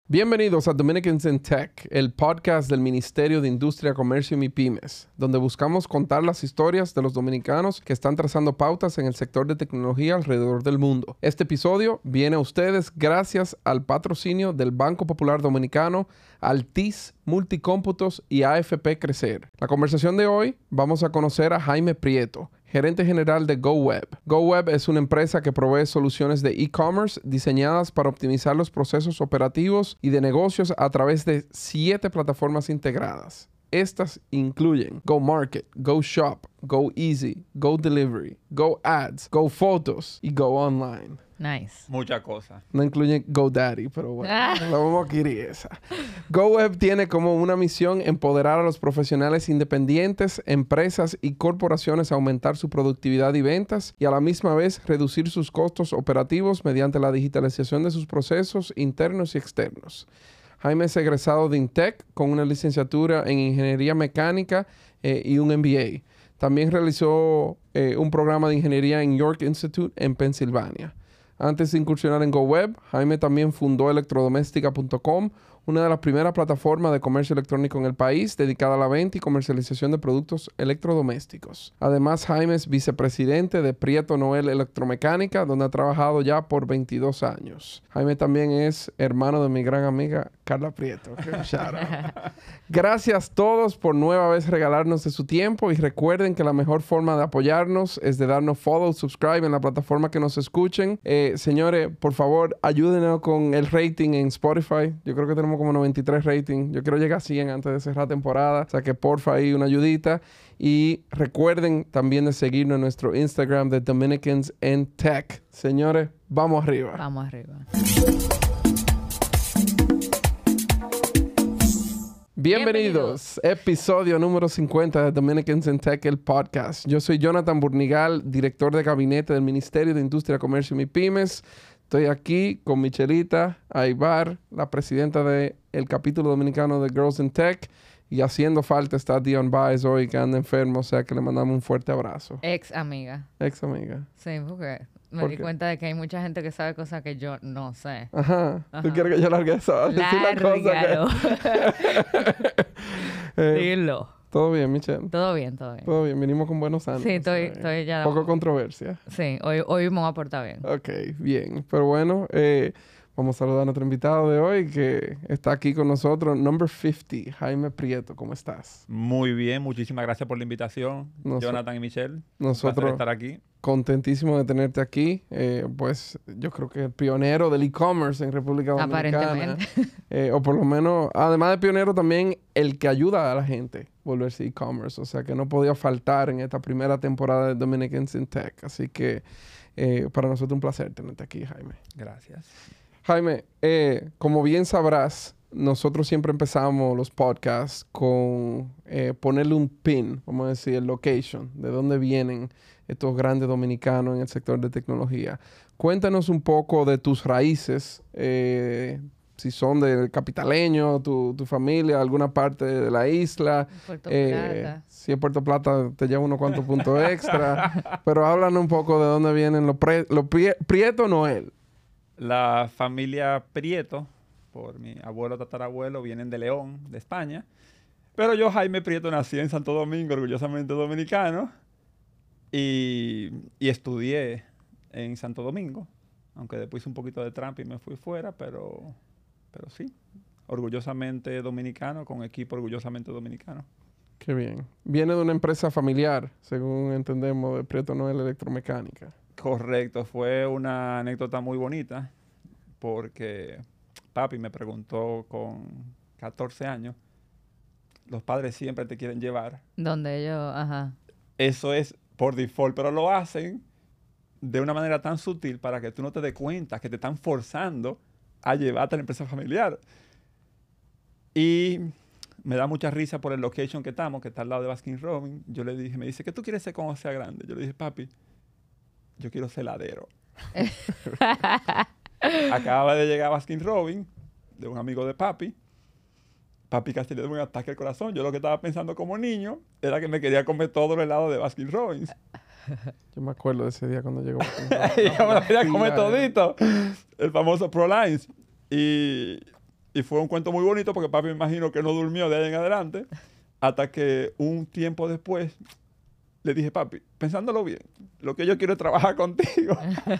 Bienvenidos a Dominicans in Tech, el podcast del Ministerio de Industria, Comercio y MIPYMES, donde buscamos contar las historias de los dominicanos que están trazando pautas en el sector de tecnología alrededor del mundo. Este episodio viene a ustedes gracias al patrocinio del Banco Popular Dominicano, Altiz, Multicómputos y AFP Crecer. La conversación de hoy vamos a conocer a Jaime Prieto, gerente general de GoWeb. GoWeb es una empresa que provee soluciones de e-commerce diseñadas para optimizar los procesos operativos y de negocios a través de 7 plataformas integradas. Estas incluyen GoMarket, GoShop, GoEasy, GoDelivery, GoAds, GoPhotos y GoOnline. Nice. Muchas cosas. No incluyen GoDaddy, pero bueno, lo vamos a adquirir esa. GoWeb tiene como una misión empoderar a los profesionales independientes, empresas y corporaciones a aumentar su productividad y ventas y a la misma vez reducir sus costos operativos mediante la digitalización de sus procesos internos y externos. Jaime es egresado de INTEC con una licenciatura en Ingeniería Mecánica y un MBA. También realizó un programa de ingeniería en York Institute en Pensilvania. Antes de incursionar en GoWeb, Jaime también fundó electrodoméstica.com, una de las primeras plataformas de comercio electrónico en el país dedicada a la venta y comercialización de productos electrodomésticos. Además, Jaime es vicepresidente de Prieto Noel Electromecánica, donde ha trabajado ya por 22 años. Jaime también es hermano de mi gran amiga Carla Prieto. Gracias a todos por nueva vez regalarnos de su tiempo y recuerden que la mejor forma de apoyarnos es de darnos follow, subscribe en la plataforma que nos escuchen. Señores, por favor, ayúdenos con el rating en Spotify. Yo creo que tenemos como 93 ratings. Yo quiero llegar a 100 antes de cerrar temporada. O sea que porfa ahí una ayudita. Y recuerden también de seguirnos en nuestro Instagram de Dominicans in Tech. Señores, vamos arriba. Vamos arriba. Bienvenidos. Episodio número 50 de Dominicans in Tech, el podcast. Yo soy Jonathan Burnigal, director de gabinete del Ministerio de Industria, Comercio y MIPYMES. Estoy aquí con Michelita Aybar, la presidenta del capítulo dominicano de Girls in Tech. Y haciendo falta está Dion Baez hoy, que anda enfermo, o sea que le mandamos un fuerte abrazo. Ex amiga. Ex amiga. Sí, porque me di cuenta de que hay mucha gente que sabe cosas que yo no sé. Ajá. ¿Tú quieres que yo largue eso? Lárgalo. Dilo. ¿Todo bien, Michelle? Todo bien, todo bien. Todo bien. Vinimos con buenos ánimos. Sí, estoy ya... Poco controversia. Sí, hoy me voy a portar bien. Ok, bien. Pero bueno, vamos a saludar a nuestro invitado de hoy que está aquí con nosotros, number 50, Jaime Prieto. ¿Cómo estás? Muy bien, muchísimas gracias por la invitación, Jonathan y Michelle. Nosotros un placer estar aquí. Contentísimo de tenerte aquí. Pues yo creo que el pionero del e-commerce en República Dominicana. Aparentemente. O por lo menos, además de pionero, también el que ayuda a la gente a volverse e-commerce. O sea, que no podía faltar en esta primera temporada de Dominicans in Tech. Así que para nosotros un placer tenerte aquí, Jaime. Gracias. Jaime, como bien sabrás, nosotros siempre empezamos los podcasts con ponerle un pin, vamos a decir, el location, de dónde vienen estos grandes dominicanos en el sector de tecnología. Cuéntanos un poco de tus raíces, si son del capitaleño, tu familia, alguna parte de la isla. Puerto Plata. Si es Puerto Plata, te lleva unos cuantos puntos extra. Pero háblanos un poco de dónde vienen los Prieto Noel. La familia Prieto, por mi abuelo, tatarabuelo, vienen de León, de España. Pero yo, Jaime Prieto, nací en Santo Domingo, orgullosamente dominicano. Y estudié en Santo Domingo. Aunque después hice un poquito de trampa y me fui fuera, pero sí. Orgullosamente dominicano, con equipo orgullosamente dominicano. Qué bien. Viene de una empresa familiar, según entendemos, de Prieto Noel Electromecánica. Correcto. Fue una anécdota muy bonita porque papi me preguntó con 14 años, los padres siempre te quieren llevar. Donde ellos, ajá. Eso es por default, pero lo hacen de una manera tan sutil para que tú no te des cuenta que te están forzando a llevarte a la empresa familiar. Y me da mucha risa por el location que estamos, que está al lado de Baskin Robbins. Yo le dije, me dice, ¿qué tú quieres ser cuando sea grande? Yo le dije, papi, yo quiero ser heladero. Acaba de llegar Baskin Robbins, de un amigo de papi. Papi casi le dio un ataque al corazón. Yo lo que estaba pensando como niño era que me quería comer todo el helado de Baskin Robbins. Yo me acuerdo de ese día cuando llegó. Yo me lo quería comer todito. El famoso Prolines. Y Y fue un cuento muy bonito porque papi me imagino que no durmió de ahí en adelante. Hasta que un tiempo después le dije, papi, pensándolo bien, lo que yo quiero es trabajar contigo.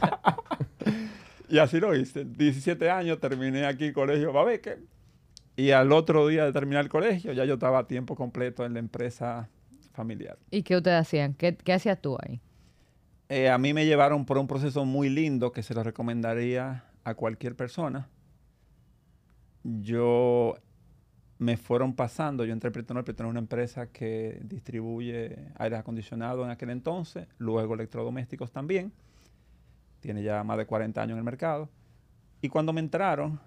Y así lo hice. 17 años, terminé aquí el colegio Babeque. Y al otro día de terminar el colegio, ya yo estaba a tiempo completo en la empresa familiar. ¿Y qué ustedes hacían? ¿Qué hacías tú ahí? A mí me llevaron por un proceso muy lindo que se lo recomendaría a cualquier persona. Me fueron pasando, yo entré a Prietonor es una empresa que distribuye aire acondicionado en aquel entonces, luego electrodomésticos también. Tiene ya más de 40 años en el mercado. Y cuando me entraron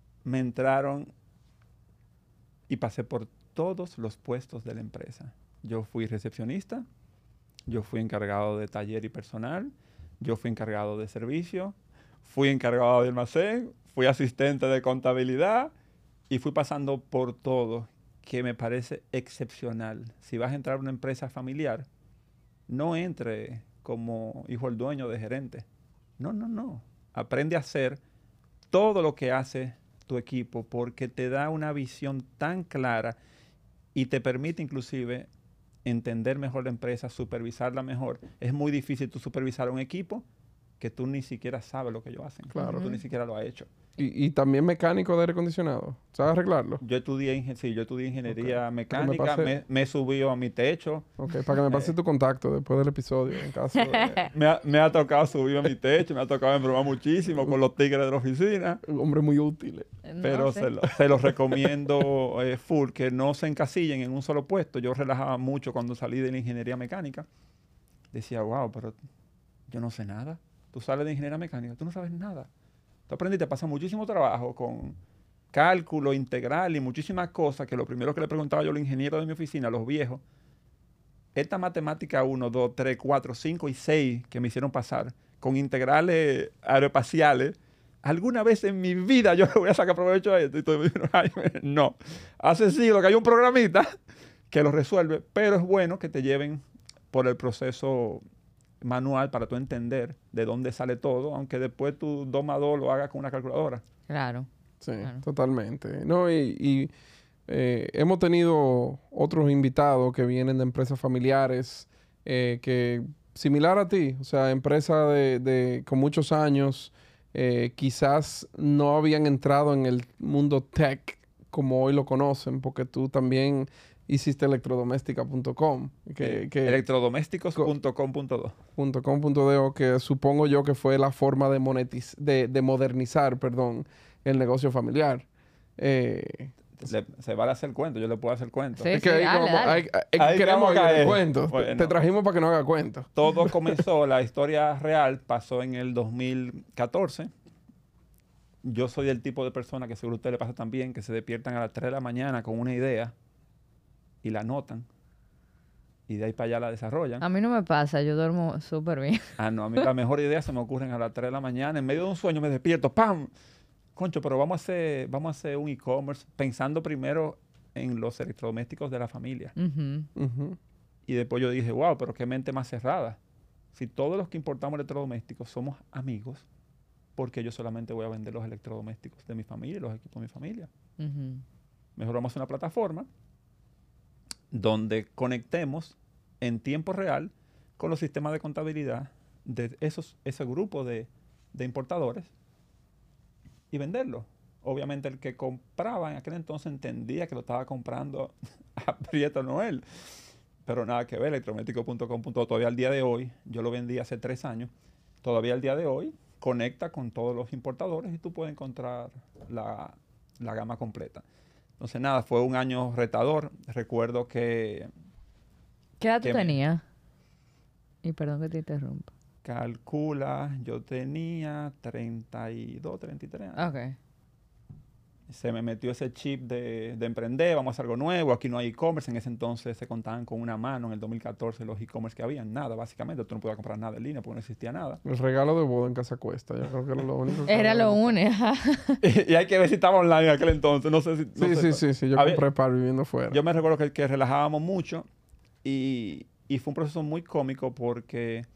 y pasé por todos los puestos de la empresa. Yo fui recepcionista, yo fui encargado de taller y personal, yo fui encargado de servicio, fui encargado de almacén, fui asistente de contabilidad y fui pasando por todo, que me parece excepcional. Si vas a entrar a una empresa familiar, no entre como hijo del dueño de gerente. No. Aprende a hacer todo lo que hace tu equipo porque te da una visión tan clara y te permite inclusive entender mejor la empresa, supervisarla mejor. Es muy difícil tú supervisar a un equipo que tú ni siquiera sabes lo que ellos hacen. Claro. Tú ni siquiera lo has hecho. Y también mecánico de aire acondicionado. ¿Sabes arreglarlo? Yo estudié ingeniería mecánica, pase... me subió a mi techo. Ok, para que me pase tu contacto después del episodio, en caso de... me ha tocado subir a mi techo, me ha tocado embromar muchísimo con los tigres de la oficina. Un hombre muy útil. Pero se los recomiendo full, que no se encasillen en un solo puesto. Yo relajaba mucho cuando salí de la ingeniería mecánica. Decía, wow, pero yo no sé nada. Tú sales de ingeniería mecánica, tú no sabes nada. Tú aprendiste, pasa muchísimo trabajo con cálculo integral y muchísimas cosas que lo primero que le preguntaba yo a los ingenieros de mi oficina, a los viejos, esta matemática 1, 2, 3, 4, 5 y 6 que me hicieron pasar con integrales aeroespaciales, ¿alguna vez en mi vida yo le voy a sacar provecho a esto? Y todo me dijeron, no. Hace siglos que hay un programita que lo resuelve, pero es bueno que te lleven por el proceso manual para tú entender de dónde sale todo, aunque después tú 2 más 2 lo hagas con una calculadora. Claro. Sí, claro. Totalmente. No, hemos tenido otros invitados que vienen de empresas familiares que similar a ti, o sea, empresas con muchos años, quizás no habían entrado en el mundo tech como hoy lo conocen, porque tú también hiciste electrodoméstica.com. Electrodomésticos.com.do. Que supongo yo que fue la forma de modernizar, el negocio familiar. Se vale hacer cuento, yo le puedo hacer cuento. Sí, es que dale. queremos que haga cuento. Bueno, te trajimos para que no haga cuento. Todo comenzó, la historia real pasó en el 2014. Yo soy del tipo de persona que seguro a usted le pasa también, que se despiertan a las 3 de la mañana con una idea y la anotan y de ahí para allá la desarrollan. A mí no me pasa, yo duermo súper bien. A mí la mejor idea se me ocurren a las 3 de la mañana, en medio de un sueño me despierto, ¡pam! Concho, pero vamos a hacer un e-commerce pensando primero en los electrodomésticos de la familia. Y después yo dije, wow, pero qué mente más cerrada. Si todos los que importamos electrodomésticos somos amigos, ¿por qué yo solamente voy a vender los electrodomésticos de mi familia y los equipos de mi familia? Mejor vamos a hacer una plataforma donde conectemos en tiempo real con los sistemas de contabilidad de ese grupo de importadores y venderlo. Obviamente el que compraba en aquel entonces entendía que lo estaba comprando a Prieto Noel, pero nada que ver. Electrodomésticos.com.do todavía al día de hoy, yo lo vendí hace 3 años, todavía al día de hoy conecta con todos los importadores y tú puedes encontrar la gama completa. Entonces, nada, fue un año retador. Recuerdo que... ¿Qué edad tú tenías? Y perdón que te interrumpa. Calcula, yo tenía 32, 33 años. Ok. Se me metió ese chip de emprender, vamos a hacer algo nuevo, aquí no hay e-commerce. En ese entonces se contaban con una mano, en el 2014 los e-commerce que habían, nada, básicamente. Tú no podías comprar nada en línea porque no existía nada. El regalo de boda en casa cuesta, yo creo que era lo único. Era lo único. y hay que ver si estaba online en aquel entonces, no sé si... Sí, yo compré par viviendo fuera. Yo me recuerdo que relajábamos mucho y fue un proceso muy cómico porque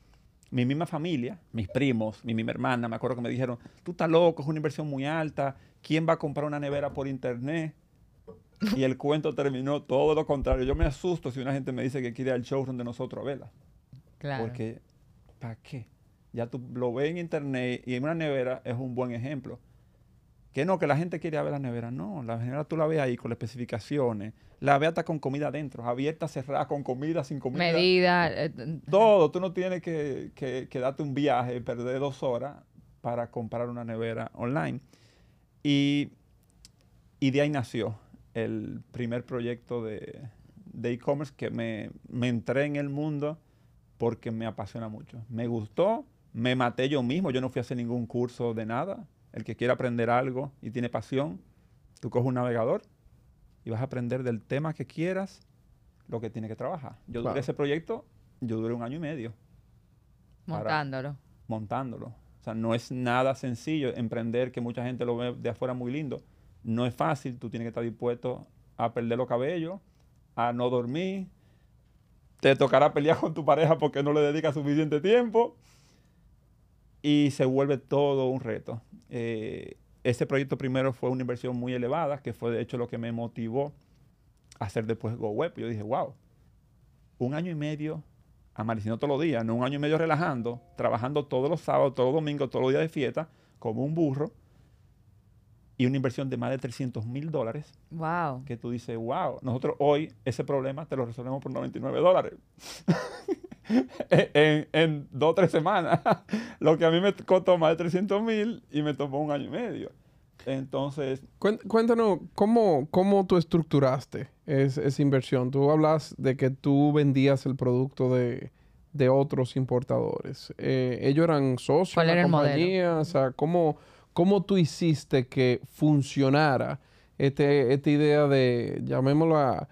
mi misma familia, mis primos, mi misma hermana, me acuerdo que me dijeron, tú estás loco, es una inversión muy alta, ¿quién va a comprar una nevera por internet? Y el cuento terminó todo lo contrario. Yo me asusto si una gente me dice que quiere ir al showroom de nosotros a verla. Claro. Porque, ¿para qué? Ya tú lo ves en internet y en una nevera es un buen ejemplo. Que no, que la gente quiere ver la nevera. No, la nevera tú la ves ahí con las especificaciones. La ves hasta con comida adentro, abierta, cerrada, con comida, sin comida. Medida. Todo. Tú no tienes que darte un viaje y perder 2 horas para comprar una nevera online. Y de ahí nació el primer proyecto de e-commerce que me entré en el mundo porque me apasiona mucho. Me gustó, me maté yo mismo. Yo no fui a hacer ningún curso de nada. El que quiera aprender algo y tiene pasión, tú coges un navegador y vas a aprender del tema que quieras lo que tiene que trabajar. Yo duré ese proyecto, yo duré 1 año y medio. Montándolo. O sea, no es nada sencillo emprender, que mucha gente lo ve de afuera muy lindo. No es fácil, tú tienes que estar dispuesto a perder los cabellos, a no dormir. Te tocará pelear con tu pareja porque no le dedicas suficiente tiempo. Y se vuelve todo un reto. Ese proyecto primero fue una inversión muy elevada, que fue de hecho lo que me motivó a hacer después GoWeb. Yo dije, wow, 1 año y medio amaneciendo todos los días, no 1 año y medio relajando, trabajando todos los sábados, todos los domingos, todos los días de fiesta, como un burro, y una inversión de más de $300,000. Wow. Que tú dices, wow, nosotros hoy ese problema te lo resolvemos por $99. en 2 o 3 semanas. Lo que a mí me costó más de $300,000 y me tomó 1 año y medio. Entonces... Cuéntanos, ¿cómo tú estructuraste esa inversión? Tú hablas de que tú vendías el producto de otros importadores. ¿Ellos eran socios de la compañía? O sea, ¿cómo tú hiciste que funcionara esta idea de, llamémosla,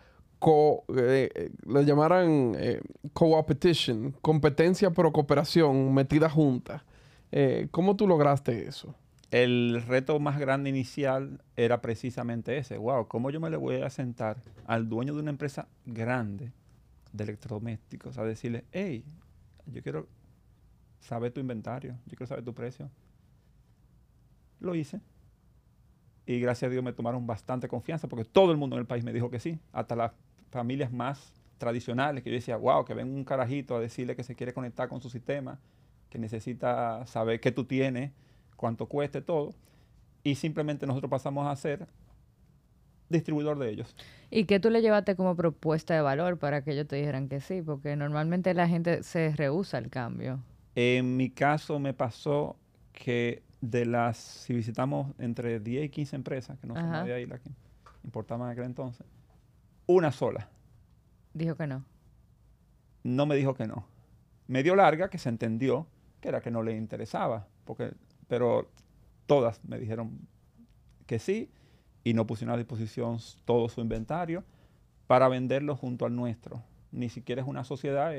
le llamaran co-opetition, competencia pero cooperación metida junta? ¿Cómo tú lograste eso? El reto más grande inicial era precisamente ese. Wow, ¿cómo yo me le voy a sentar al dueño de una empresa grande de electrodomésticos a decirle, hey, yo quiero saber tu inventario, yo quiero saber tu precio? Lo hice. Y gracias a Dios me tomaron bastante confianza porque todo el mundo en el país me dijo que sí. Hasta las familias más tradicionales que yo decía, wow, que ven un carajito a decirle que se quiere conectar con su sistema, que necesita saber qué tú tienes, cuánto cueste todo, y simplemente nosotros pasamos a ser distribuidor de ellos. ¿Y qué tú le llevaste como propuesta de valor para que ellos te dijeran que sí? Porque normalmente la gente se rehúsa al cambio. En mi caso me pasó que si visitamos entre 10 y 15 empresas, que no son de ahí las que importaban en aquel entonces, una sola. Dijo que no. No me dijo que no. Medio larga, que se entendió que era que no le interesaba, pero todas me dijeron que sí y no pusieron a disposición todo su inventario para venderlo junto al nuestro. Ni siquiera es una sociedad,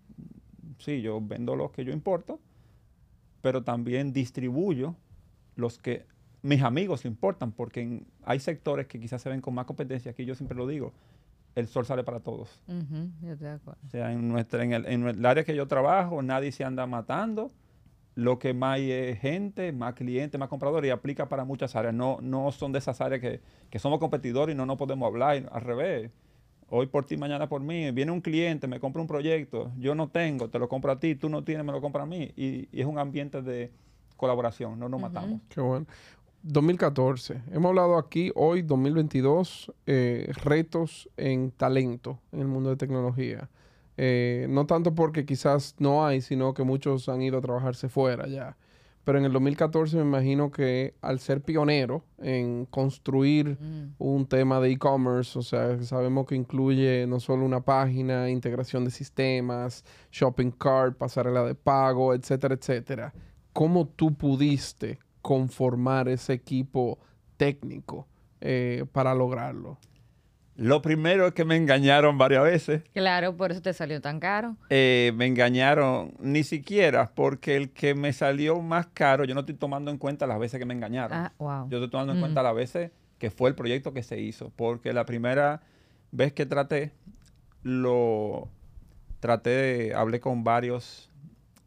sí, yo vendo los que yo importo, pero también distribuyo los que mis amigos importan, porque hay sectores que quizás se ven con más competencia. Aquí yo siempre lo digo, el sol sale para todos. Yo estoy de acuerdo. O sea, en el área que yo trabajo, nadie se anda matando. Lo que más hay es gente, más clientes, más compradores, y aplica para muchas áreas. No son de esas áreas que somos competidores y no nos podemos hablar. Al revés, hoy por ti, mañana por mí. Viene un cliente, me compra un proyecto, yo no tengo, te lo compro a ti, tú no tienes, me lo compra a mí. Y es un ambiente de colaboración, no nos matamos. Qué bueno. 2014. Hemos hablado aquí hoy, 2022, retos en talento en el mundo de tecnología. No tanto porque quizás no hay, sino que muchos han ido a trabajarse fuera ya. Pero en el 2014 me imagino que al ser pionero en construir un tema de e-commerce, o sea, sabemos que incluye no solo una página, integración de sistemas, shopping cart, pasarela de pago, etcétera, etcétera. ¿Cómo tú pudiste conformar ese equipo técnico para lograrlo? Lo primero es que me engañaron varias veces. Claro, por eso te salió tan caro. Me engañaron ni siquiera porque el que me salió más caro, yo no estoy tomando en cuenta las veces que me engañaron. Wow. Yo estoy tomando en cuenta las veces que fue el proyecto que se hizo. Porque la primera vez que hablé con varios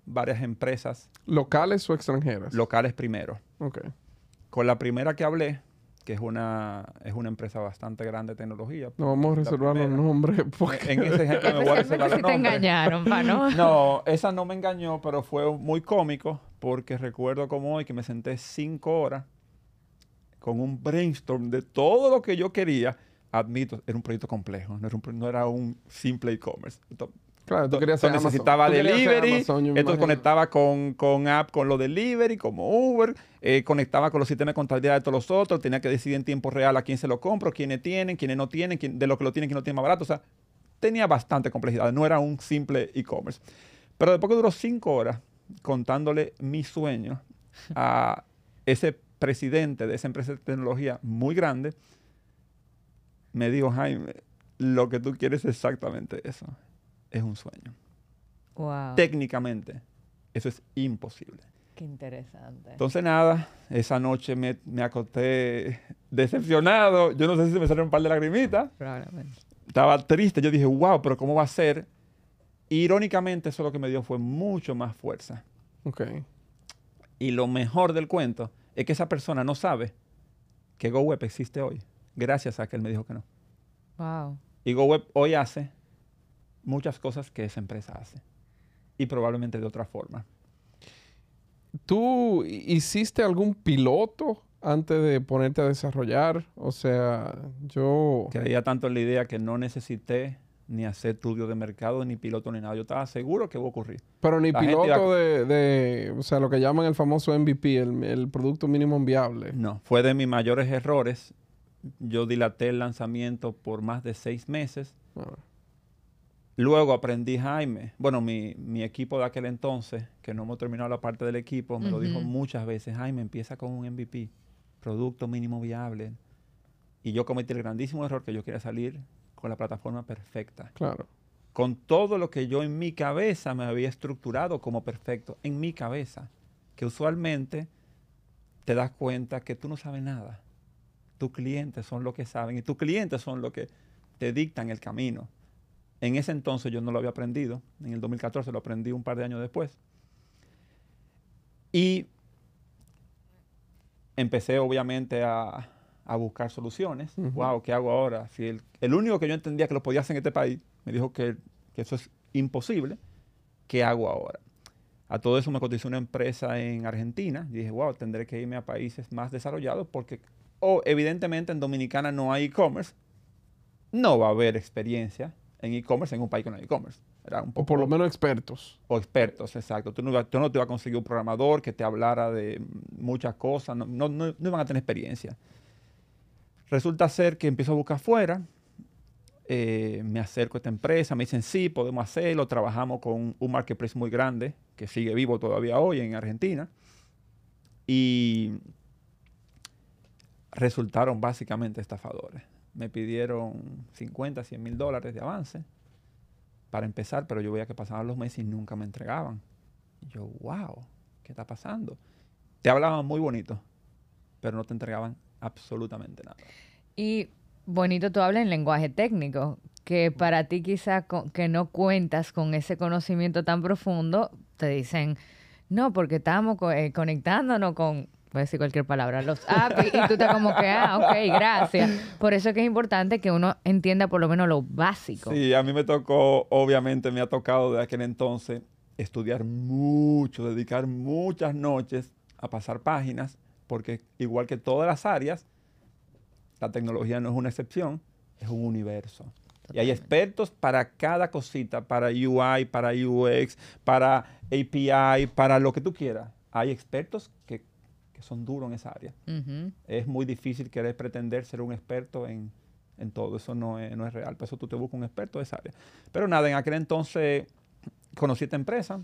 varias empresas ¿Locales o extranjeras? locales primero. Ok. Con la primera que hablé, que es una empresa bastante grande de tecnología. No vamos a la reservar los primera. nombres porque... En ese ejemplo me voy a reservar Especialmente los si te nombres. engañaron, pa, ¿no? No, esa no me engañó, pero fue muy cómico porque recuerdo como hoy que me senté 5 horas con un brainstorm de todo lo que yo quería. Admito, era un proyecto complejo, no era un simple e-commerce. Claro, tú querías hacer Esto Amazon. necesitaba Tú querías hacer delivery, Amazon, yo me esto imagino. conectaba con app, con los delivery, como Uber, conectaba con los sistemas de contabilidad de todos los otros, tenía que decidir en tiempo real a quién se lo compro, quiénes tienen, quiénes no tienen, de lo que lo tienen, quién lo tiene más barato. O sea, tenía bastante complejidad, no era un simple e-commerce. Pero después que duró 5 horas contándole mi sueño a ese presidente de esa empresa de tecnología muy grande, me dijo, Jaime, lo que tú quieres es exactamente eso. Es un sueño. Wow. Técnicamente, eso es imposible. Qué interesante. Entonces, nada, esa noche me acosté decepcionado. Yo no sé si se me salieron un par de lagrimitas. Probablemente. Estaba triste. Yo dije, wow, pero ¿cómo va a ser? Irónicamente, eso lo que me dio fue mucho más fuerza. Ok. Y lo mejor del cuento es que esa persona no sabe que GoWeb existe hoy, gracias a que él me dijo que no. Wow. Y GoWeb hoy hace muchas cosas que esa empresa hace. Y probablemente de otra forma. ¿Tú hiciste algún piloto antes de ponerte a desarrollar? O sea, yo... Creía tanto en la idea que no necesité ni hacer estudio de mercado, ni piloto, ni nada. Yo estaba seguro que iba a ocurrir. Pero ni La gente piloto iba o sea, lo que llaman el famoso MVP, el producto mínimo viable. No, fue de mis mayores errores. Yo dilaté el lanzamiento por más de 6 meses. Ah, Luego aprendí, Jaime, bueno, mi equipo de aquel entonces, que no hemos terminado la parte del equipo, me lo dijo muchas veces, Jaime, empieza con un MVP, producto mínimo viable. Y yo cometí el grandísimo error que yo quería salir con la plataforma perfecta. claro. Con todo lo que yo en mi cabeza me había estructurado como perfecto, en mi cabeza, que usualmente te das cuenta que tú no sabes nada. Tus clientes son los que saben y tus clientes son los que te dictan el camino. En ese entonces yo no lo había aprendido. En el 2014 lo aprendí un par de años después. Y empecé obviamente a buscar soluciones. Wow, ¿qué hago ahora? Si el único que yo entendía que lo podía hacer en este país me dijo que eso es imposible, ¿qué hago ahora? A todo eso me cotizó una empresa en Argentina. Y dije, wow, tendré que irme a países más desarrollados porque evidentemente en Dominicana no hay e-commerce. No va a haber experiencia en e-commerce en un país que no hay e-commerce. Era un poco, O por lo menos expertos. o expertos, exacto. Tú no te ibas a conseguir un programador que te hablara de muchas cosas. No iban a tener experiencia. Resulta ser que empiezo a buscar afuera. Me acerco a esta empresa. Me dicen, sí, podemos hacerlo. Trabajamos con un marketplace muy grande que sigue vivo todavía hoy en Argentina. Y resultaron básicamente estafadores. Me pidieron 50, 100 mil dólares de avance para empezar, pero yo veía que pasaban los meses y nunca me entregaban. Y yo, wow, ¿qué está pasando? Te hablaban muy bonito, pero no te entregaban absolutamente nada. Y bonito tú hablas en lenguaje técnico, que para ti quizás que no cuentas con ese conocimiento tan profundo, te dicen, no, porque estamos conectándonos con... Voy a decir cualquier palabra, los apps, y tú estás como que, ok, gracias. Por eso es que es importante que uno entienda por lo menos lo básico. Sí, a mí me tocó, obviamente me ha tocado de aquel entonces estudiar mucho, dedicar muchas noches a pasar páginas, porque igual que todas las áreas, la tecnología no es una excepción, es un universo. Totalmente. Y hay expertos para cada cosita, para UI, para UX, para API, para lo que tú quieras. Hay expertos que son duros en esa área. Es muy difícil querer pretender ser un experto en todo. Eso no es real. Por eso tú te buscas un experto de esa área. Pero nada, en aquel entonces conocí esta empresa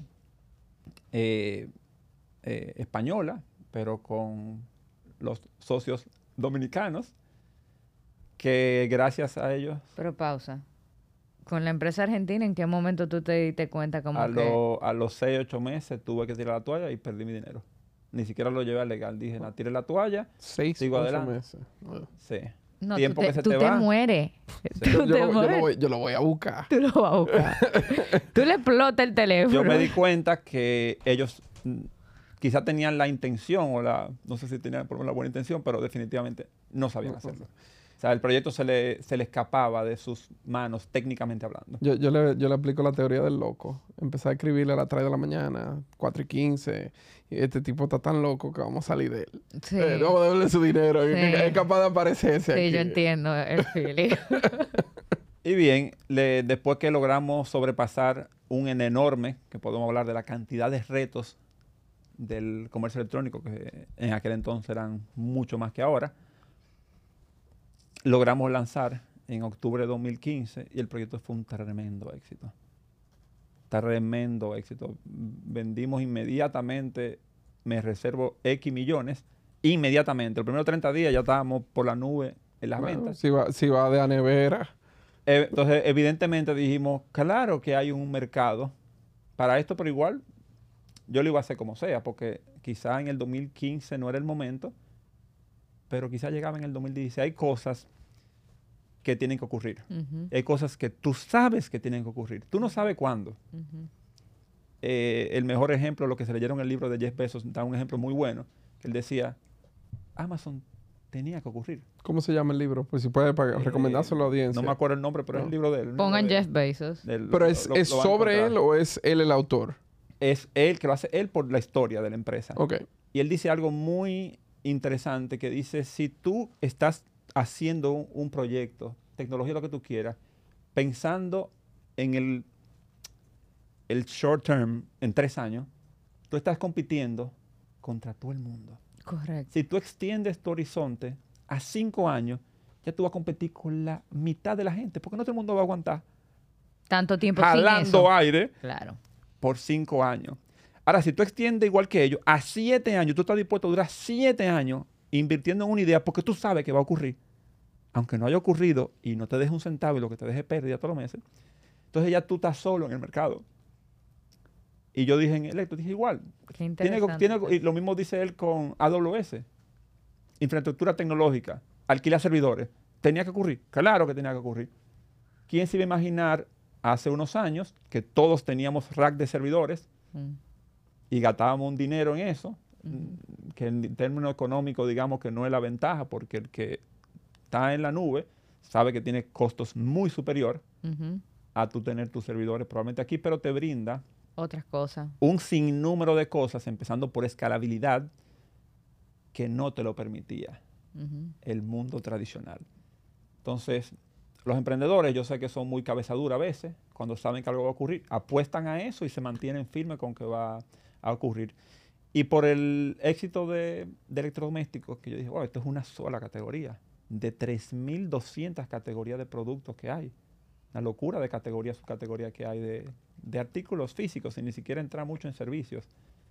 española, pero con los socios dominicanos, que gracias a ellos... Pero pausa. ¿Con la empresa argentina en qué momento tú te diste cuenta como a los 6, 8 meses tuve que tirar la toalla y perdí mi dinero. Ni siquiera lo llevé al legal. Dije, tiré la toalla, 6, sigo 8 adelante. meses. Bueno. Sí. No, tiempo que se tú te te va. mueres. Sí. Tú te mueres. Yo lo voy a buscar. Tú lo vas a buscar. Tú le explotas el teléfono. Yo me di cuenta que ellos quizás tenían la intención no sé si tenían por lo menos la buena intención, pero definitivamente no sabían hacerlo. O sea, el proyecto se le escapaba de sus manos técnicamente hablando. Yo le aplico la teoría del loco. Empecé a escribirle a las 3 de la mañana, 4:15. Y este tipo está tan loco que vamos a salir de él. Sí. Vamos a darle su dinero. Sí. Es capaz de aparecerse Sí, aquí. yo entiendo el feeling. Y bien, después que logramos sobrepasar un enorme, que podemos hablar de la cantidad de retos del comercio electrónico, que en aquel entonces eran mucho más que ahora, logramos lanzar en octubre de 2015 y el proyecto fue un tremendo éxito. Tremendo éxito. Vendimos inmediatamente, me reservo X millones, inmediatamente. Los primeros 30 días ya estábamos por la nube en las Bueno, ventas. si va de a nevera. Entonces, evidentemente dijimos, claro que hay un mercado para esto, pero igual yo lo iba a hacer como sea, porque quizá en el 2015 no era el momento, pero quizá llegaba en el 2016. Hay cosas que tienen que ocurrir. Ujú, Hay cosas que tú sabes que tienen que ocurrir. Tú no sabes cuándo. ujú. El mejor ejemplo, lo que se leyeron en el libro de Jeff Bezos, da un ejemplo muy bueno, que él decía, Amazon tenía que ocurrir. ¿Cómo se llama el libro? Pues si puede recomendárselo a la audiencia. No me acuerdo el nombre, pero es el libro de él. el Pongan libro de- Jeff Bezos. Pero ¿es lo van a sobre encontrar. él o es él el autor? Es él, que lo hace él por la historia de la empresa. Ok. Y él dice algo muy interesante que dice, si tú estás haciendo un proyecto, tecnología, lo que tú quieras, pensando en el short term, en 3 años, tú estás compitiendo contra todo el mundo. Correcto. Si tú extiendes tu horizonte a 5 años, ya tú vas a competir con la mitad de la gente, porque no todo el mundo va a aguantar Tanto tiempo sin jalando eso. aire Claro. por 5 años. Ahora, si tú extiendes igual que ellos, a 7 años, tú estás dispuesto a durar 7 años invirtiendo en una idea porque tú sabes que va a ocurrir. Aunque no haya ocurrido y no te deje un centavo y lo que te deje pérdida todos los meses, entonces ya tú estás solo en el mercado. Y yo dije en Electro, dije igual. Qué interesante. Y lo mismo dice él con AWS. Infraestructura tecnológica, alquilar servidores. ¿Tenía que ocurrir? Claro que tenía que ocurrir. ¿Quién se iba a imaginar hace unos años que todos teníamos rack de servidores Mm, y gastábamos un dinero en eso? ujú. Que en términos económicos digamos que no es la ventaja, porque el que está en la nube sabe que tiene costos muy superior Ujú. a tú tener tus servidores probablemente aquí, pero te brinda Otras cosas. un sinnúmero de cosas, empezando por escalabilidad, que no te lo permitía Ujú. el mundo tradicional. Entonces, los emprendedores, yo sé que son muy cabeza dura a veces, cuando saben que algo va a ocurrir, apuestan a eso y se mantienen firmes con que va a ocurrir. Y por el éxito de electrodomésticos, que yo dije, wow, esto es una sola categoría, de 3.200 categorías de productos que hay. Una locura de categorías, subcategorías que hay de artículos físicos, sin ni siquiera entrar mucho en servicios.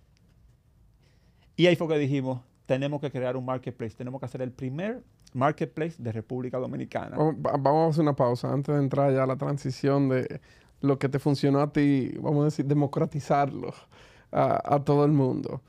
Y ahí fue que dijimos, tenemos que crear un marketplace, tenemos que hacer el primer marketplace de República Dominicana. Vamos a hacer una pausa antes de entrar ya a la transición de lo que te funcionó a ti, vamos a decir, democratizarlo a todo el mundo.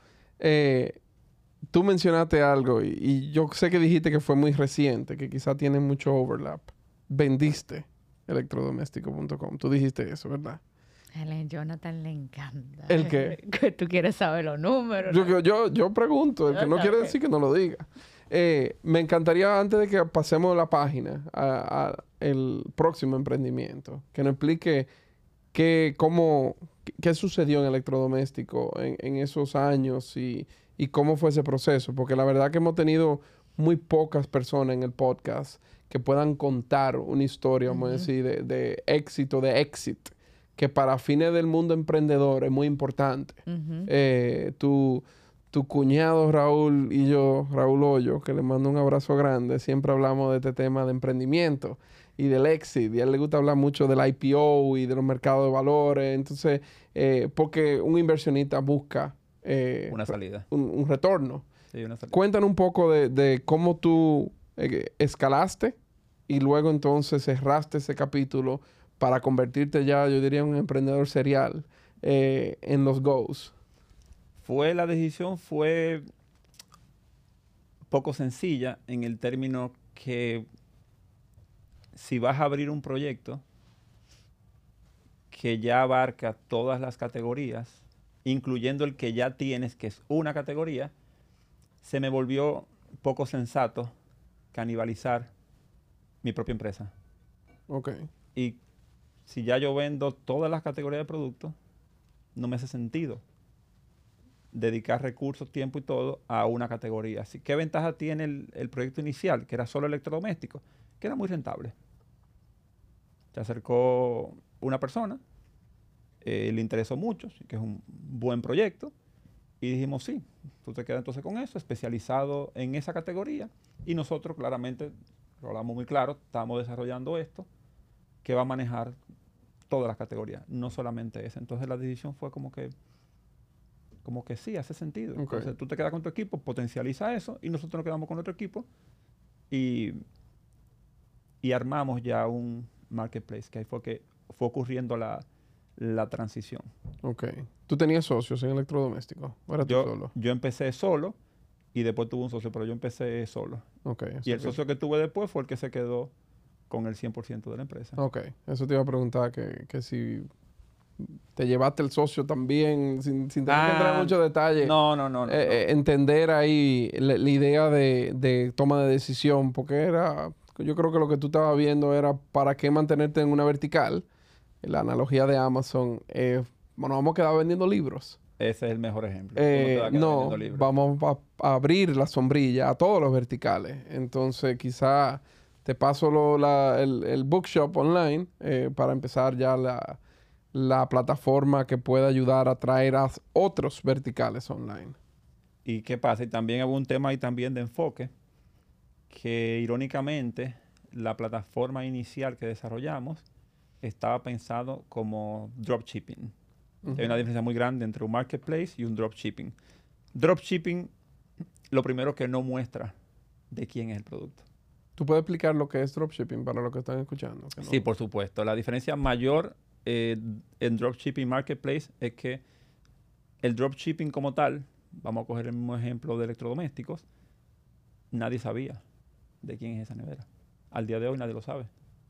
Tú mencionaste algo y yo sé que dijiste que fue muy reciente, que quizá tiene mucho overlap. Vendiste electrodoméstico.com. Tú dijiste eso, ¿verdad? A Jonathan le encanta. ¿El qué? Que tú quieres saber los números. ¿no? Yo pregunto, el que no quiere Ok. decir que no lo diga. Me encantaría, antes de que pasemos la página a el próximo emprendimiento, que nos explique qué sucedió en electrodoméstico en esos años y cómo fue ese proceso. Porque la verdad que hemos tenido muy pocas personas en el podcast que puedan contar una historia, vamos a decir, de éxito, de exit, que para fines del mundo emprendedor es muy importante. Ujú. Tu cuñado Raúl y yo, Raúl Hoyo, que le mando un abrazo grande, siempre hablamos de este tema de emprendimiento y del exit. Y a él le gusta hablar mucho del IPO y de los mercados de valores. Entonces, porque un inversionista busca Una salida. un retorno. Sí, una salida. Cuéntanos un poco de cómo tú escalaste y luego entonces cerraste ese capítulo para convertirte ya, yo diría, en un emprendedor serial en los goals. La decisión fue poco sencilla en el término que si vas a abrir un proyecto que ya abarca todas las categorías, incluyendo el que ya tienes, que es una categoría, se me volvió poco sensato canibalizar mi propia empresa. Ok. Y si ya yo vendo todas las categorías de productos, no me hace sentido dedicar recursos, tiempo y todo a una categoría. Así, ¿qué ventaja tiene el proyecto inicial, que era solo electrodoméstico? Que era muy rentable. Se acercó una persona, le interesó mucho, que es un buen proyecto, y dijimos, sí, tú te quedas entonces con eso, especializado en esa categoría, y nosotros claramente, lo hablamos muy claro, estamos desarrollando esto, que va a manejar todas las categorías, no solamente esa. Entonces la decisión fue como que sí, hace sentido. Okay. Entonces tú te quedas con tu equipo, potencializa eso, y nosotros nos quedamos con nuestro equipo, y armamos ya un marketplace, que ahí fue que fue ocurriendo la transición. Ok. ¿Tú tenías socios en electrodomésticos? ¿O eras tú solo? Yo empecé solo y después tuve un socio, pero yo empecé solo. Ok. Y el socio que tuve después fue el que se quedó con el 100% de la empresa. Ok. Eso te iba a preguntar que si te llevaste el socio también, sin tener que entrar en mucho detalle. No. Entender ahí la idea de toma de decisión, porque yo creo que lo que tú estabas viendo era para qué mantenerte en una vertical. La analogía de Amazon, bueno, vamos a quedar vendiendo libros. Ese es el mejor ejemplo. No, vamos a abrir la sombrilla a todos los verticales. Entonces, quizá te paso el bookshop online para empezar ya la plataforma que pueda ayudar a traer a otros verticales online. ¿Y qué pasa? Y también hubo un tema ahí también de enfoque, que irónicamente la plataforma inicial que desarrollamos estaba pensado como dropshipping. Uh-huh. Hay una diferencia muy grande entre un marketplace y un dropshipping. Dropshipping, lo primero que no muestra de quién es el producto. ¿Tú puedes explicar lo que es dropshipping para los que están escuchando? Que no... Sí, por supuesto. La diferencia mayor en dropshipping marketplace es que el dropshipping como tal, vamos a coger el mismo ejemplo de electrodomésticos, nadie sabía de quién es esa nevera. Al día de hoy nadie lo sabe.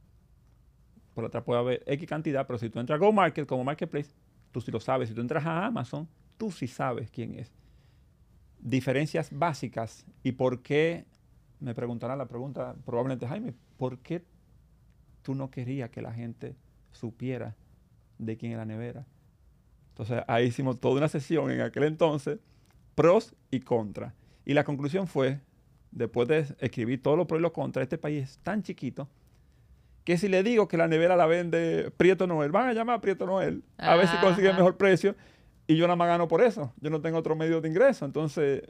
Por atrás puede haber X cantidad, pero si tú entras a GoMarket como marketplace, tú sí lo sabes. Si tú entras a Amazon, tú sí sabes quién es. Diferencias básicas. ¿Y por qué? Me preguntarán la pregunta probablemente, Jaime, ¿por qué tú no querías que la gente supiera de quién es la nevera? Entonces ahí hicimos toda una sesión en aquel entonces, pros y contras. Y la conclusión fue, después de escribir todos los pros y los contras, este país es tan chiquito que si le digo que la nevera la vende Prieto Noel, van a llamar a Prieto Noel a ver si consiguen mejor precio, y yo nada más gano por eso. Yo no tengo otro medio de ingreso. Entonces,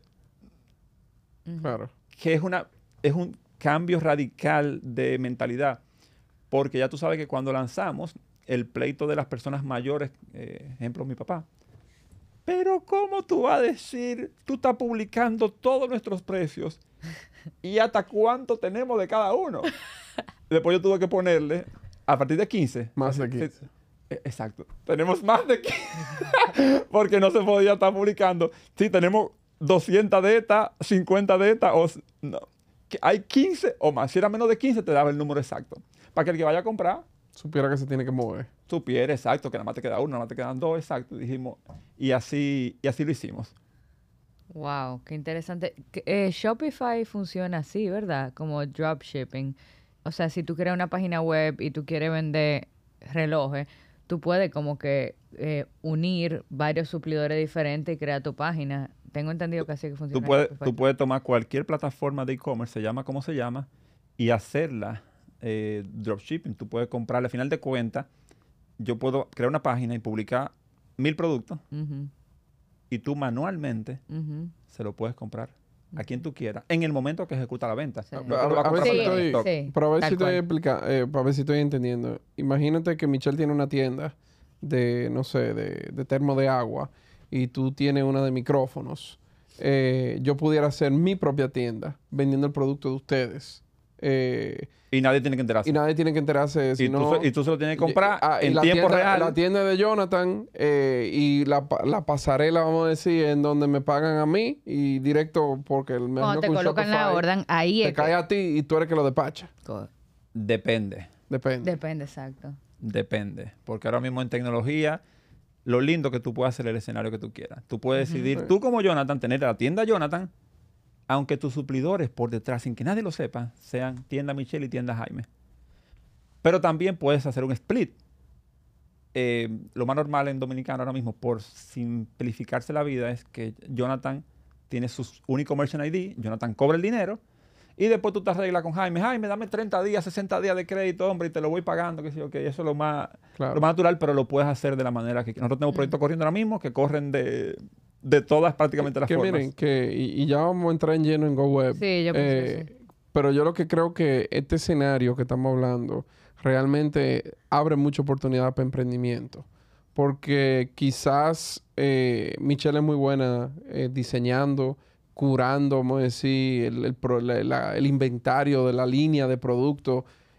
claro, que es un cambio radical de mentalidad. Porque ya tú sabes que cuando lanzamos, el pleito de las personas mayores, ejemplo, mi papá, pero ¿cómo tú vas a decir, tú estás publicando todos nuestros precios y hasta cuánto tenemos de cada uno? Después yo tuve que ponerle, a partir de 15. Más de 15. Exacto. Tenemos más de 15. Porque no se podía estar publicando. Sí, tenemos 200 de estas, 50 de estas, o no. Hay 15 o más. Si era menos de 15, te daba el número exacto. Para que el que vaya a comprar supiera que se tiene que mover. Supiera, exacto, que nada más te queda uno, nada más te quedan dos, exacto. Dijimos, y así lo hicimos. Wow, qué interesante. Shopify funciona así, ¿verdad? Como dropshipping. O sea, si tú creas una página web y tú quieres vender relojes, tú puedes como que unir varios suplidores diferentes y crear tu página. Tengo entendido que así que funciona. Tú puedes tomar cualquier plataforma de e-commerce, se llama como se llama, y hacerla dropshipping. Tú puedes comprarle. Al final de cuentas, yo puedo crear una página y publicar 1000 productos, y tú manualmente se lo puedes comprar a quien tú quieras en el momento que ejecuta la venta. Sí. Pero a ver si estoy entendiendo. Imagínate que Michelle tiene una tienda de, no sé, de termo de agua, y tú tienes una de micrófonos. Yo pudiera hacer mi propia tienda vendiendo el producto de ustedes. Y nadie tiene que enterarse. Y nadie tiene que enterarse. Y tú se lo tienes que comprar en tiempo real. La tienda de Jonathan y la pasarela, vamos a decir, en donde me pagan a mí y directo porque cuando te colocan la orden, ahí te cae a ti y tú eres que lo despacha. Depende. Depende, exacto. Depende. Porque ahora mismo en tecnología, lo lindo que tú puedes hacer el escenario que tú quieras. Tú puedes decidir, tú como Jonathan, tener la tienda Jonathan, aunque tus suplidores por detrás, sin que nadie lo sepa, sean tienda Michelle y tienda Jaime. Pero también puedes hacer un split. Lo más normal en Dominicano ahora mismo, por simplificarse la vida, es que Jonathan tiene su único merchant ID, Jonathan cobra el dinero, y después tú te arreglas con Jaime. Jaime, dame 30 días, 60 días de crédito, hombre, y te lo voy pagando, que sí, ok. Eso es lo más natural, pero lo puedes hacer de la manera que nosotros tenemos proyectos corriendo ahora mismo que corren de todas prácticamente las formas. Miren, y ya vamos a entrar en lleno en GoWeb. Sí, yo pensé que sí. Pero yo lo que creo que este escenario que estamos hablando realmente abre mucha oportunidad para emprendimiento. Porque quizás Michelle es muy buena diseñando, curando, vamos a decir, el inventario de la línea de productos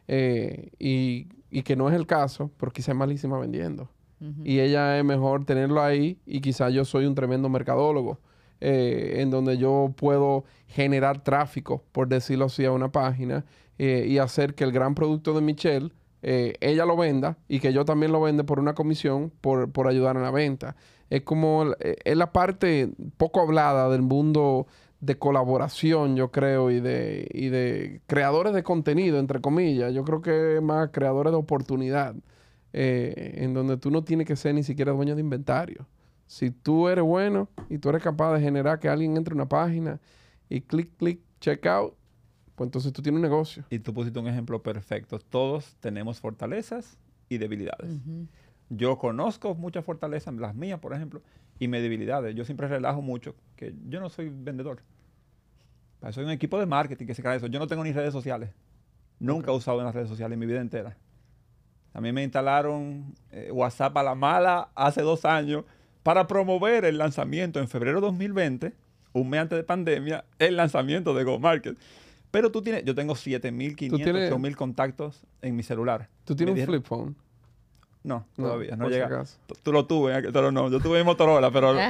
y que no es el caso, pero quizás es malísima vendiendo. Y ella es mejor tenerlo ahí y quizás yo soy un tremendo mercadólogo en donde yo puedo generar tráfico, por decirlo así, a una página y hacer que el gran producto de Michelle ella lo venda y que yo también lo venda por una comisión por ayudar en la venta. Es como es la parte poco hablada del mundo de colaboración, yo creo, y de creadores de contenido, entre comillas. Yo creo que es más creadores de oportunidad, en donde tú no tienes que ser ni siquiera dueño de inventario. Si tú eres bueno y tú eres capaz de generar que alguien entre a una página y clic, check out, pues entonces tú tienes un negocio. Y tú pusiste un ejemplo perfecto. Todos tenemos fortalezas y debilidades. Yo conozco muchas fortalezas, las mías, por ejemplo, y mis debilidades. Yo siempre relajo mucho que yo no soy vendedor. Soy un equipo de marketing que se carga de eso. Yo no tengo ni redes sociales. Nunca he usado en las redes sociales en mi vida entera. A mí me instalaron WhatsApp a la mala hace 2 años para promover el lanzamiento en febrero de 2020, un mes antes de pandemia, el lanzamiento de GoMarket. Pero yo tengo 7,500, 8,000 contactos en mi celular. ¿Tú tienes un flip phone? No, todavía. No si llega. acaso. Tú lo tuve, pero no. Yo tuve en Motorola, pero no.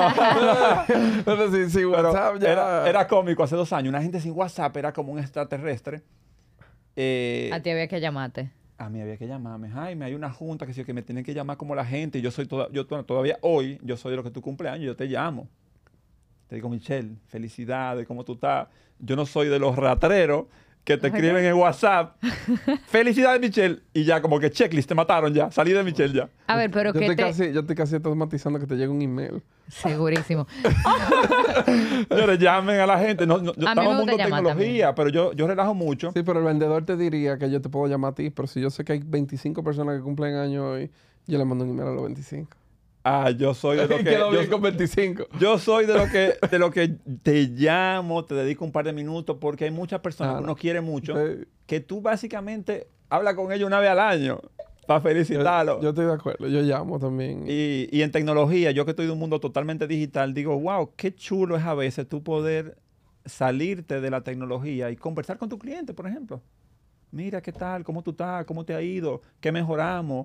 Entonces, sí, WhatsApp ya... Era cómico hace 2 años. Una gente sin WhatsApp era como un extraterrestre. A ti había que llamarte. A mí había que llamarme. Jaime, hay una junta que me tienen que llamar como la gente. Y yo soy todavía hoy, yo soy de los que tu cumpleaños, yo te llamo. Te digo, Michelle, felicidades, ¿cómo tú estás? Yo no soy de los ratreros que te escriben en WhatsApp. Felicidades, Michelle. Y ya como que checklist, te mataron ya. Salí de Michelle ya. A ver, pero yo estoy casi automatizando que te llegue un email. Segurísimo. Señores, llamen a la gente. Yo estamos en un mundo de tecnología, también. pero yo relajo mucho. Sí, pero el vendedor te diría que yo te puedo llamar a ti, pero si yo sé que hay 25 personas que cumplen años hoy, yo le mando un email a los 25. Yo soy de lo que... Quedó bien con 25. Yo soy de lo que te llamo, te dedico un par de minutos, porque hay muchas personas que uno quiere mucho, que tú básicamente hablas con ellos una vez al año para felicitarlos. Yo estoy de acuerdo, yo llamo también. Y en tecnología, yo que estoy de un mundo totalmente digital, digo, wow, qué chulo es a veces tú poder salirte de la tecnología y conversar con tu cliente, por ejemplo. Mira, ¿qué tal? ¿Cómo tú estás? ¿Cómo te ha ido? ¿Qué mejoramos?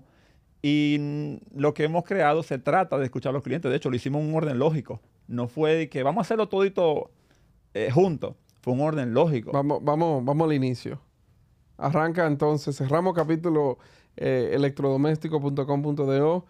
Y lo que hemos creado se trata de escuchar a los clientes. De hecho, lo hicimos en un orden lógico. No fue de que vamos a hacerlo todito juntos. Fue un orden lógico. Vamos al inicio. Arranca entonces. Cerramos capítulo electrodoméstico.com.do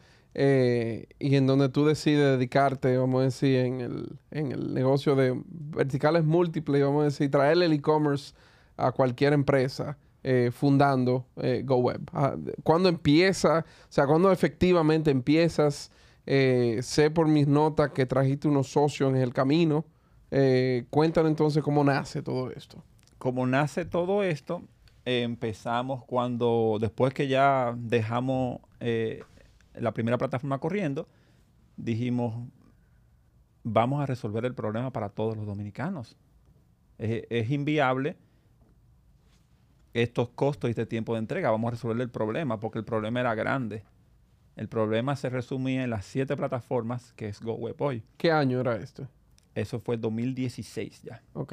y en donde tú decides dedicarte, vamos a decir, en el negocio de verticales múltiples, vamos a decir, traerle el e-commerce a cualquier empresa. Fundando GoWeb. ¿Cuándo empieza? O sea, ¿cuándo efectivamente empiezas? Sé por mis notas que trajiste unos socios en el camino. Cuéntanos entonces cómo nace todo esto. Como nace todo esto, empezamos después que ya dejamos la primera plataforma corriendo, dijimos, vamos a resolver el problema para todos los dominicanos. Es inviable estos costos y este tiempo de entrega. Vamos a resolver el problema porque el problema era grande. El problema se resumía en las 7 plataformas que es GoWeb hoy. ¿Qué año era esto? Eso fue 2016 ya. Ok.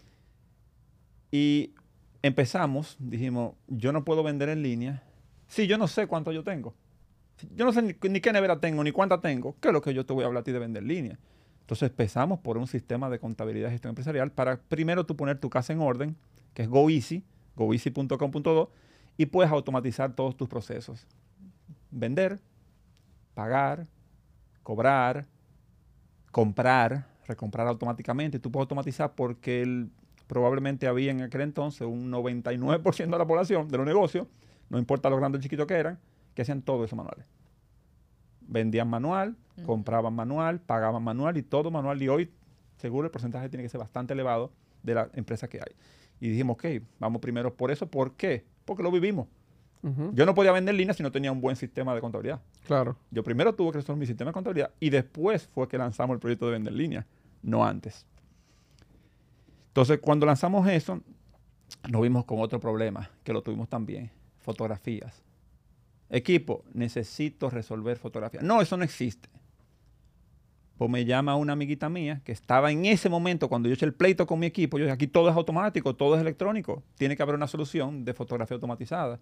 Y empezamos, dijimos, yo no puedo vender en línea. Sí, yo no sé cuánto yo tengo. Yo no sé ni qué nevera tengo, ni cuánta tengo. ¿Qué es lo que yo te voy a hablar a ti de vender en línea? Entonces empezamos por un sistema de contabilidad y gestión empresarial para primero tú poner tu casa en orden, que es GoEasy, goeasy.com.do, y puedes automatizar todos tus procesos. Vender, pagar, cobrar, comprar, recomprar automáticamente. Tú puedes automatizar porque probablemente había en aquel entonces un 99% de la población, de los negocios, no importa lo grandes o chiquitos que eran, que hacían todo eso manuales. Vendían manual, compraban manual, pagaban manual y todo manual. Y hoy, seguro, el porcentaje tiene que ser bastante elevado de las empresas que hay. Y dijimos, ok, vamos primero por eso. ¿Por qué? Porque lo vivimos. Yo no podía vender línea si no tenía un buen sistema de contabilidad. Claro. Yo primero tuve que resolver mi sistema de contabilidad y después fue que lanzamos el proyecto de vender línea, no antes. Entonces, cuando lanzamos eso, nos vimos con otro problema, que lo tuvimos también, fotografías. Equipo, necesito resolver fotografías. No, eso no existe. Pues me llama una amiguita mía que estaba en ese momento, cuando yo eché el pleito con mi equipo, yo dije, aquí todo es automático, todo es electrónico, tiene que haber una solución de fotografía automatizada.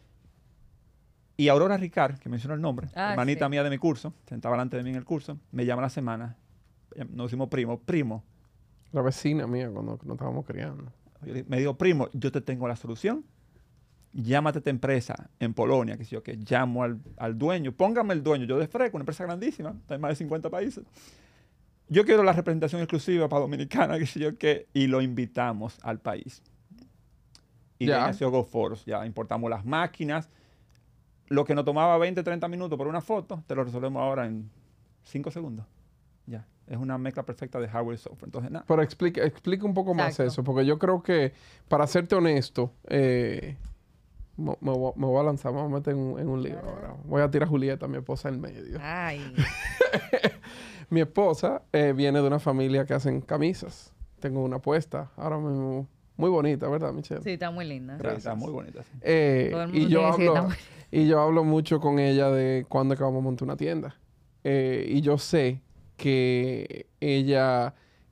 Y Aurora Ricard, que mencionó el nombre, hermanita mía de mi curso, sentaba delante de mí en el curso, me llama a la semana, nos decimos primo. La vecina mía cuando nos estábamos criando. Me dijo, primo, yo te tengo la solución. Llámate a esta empresa en Polonia, que sé yo, que llamo al dueño, póngame el dueño, yo de Freco, una empresa grandísima, está en más de 50 países. Yo quiero la representación exclusiva para Dominicana, que sé yo, y lo invitamos al país. Y ya nació GoForos, ya importamos las máquinas. Lo que nos tomaba 20, 30 minutos por una foto, te lo resolvemos ahora en 5 segundos. Ya. Es una mezcla perfecta de hardware y software. Entonces, nada. Pero explica un poco más eso, porque yo creo que, para serte honesto, me voy a lanzar, me voy a meter en un lío ahora. Voy a tirar a Julieta, mi esposa, en medio. Ay. Mi esposa viene de una familia que hacen camisas. Tengo una puesta ahora mismo. Muy bonita, ¿verdad, Michelle? Sí, está muy linda. Gracias. Está muy bonita. Sí. Todo el mundo y yo hablo mucho con ella de cuándo es que vamos a montar una tienda. Y yo sé que ella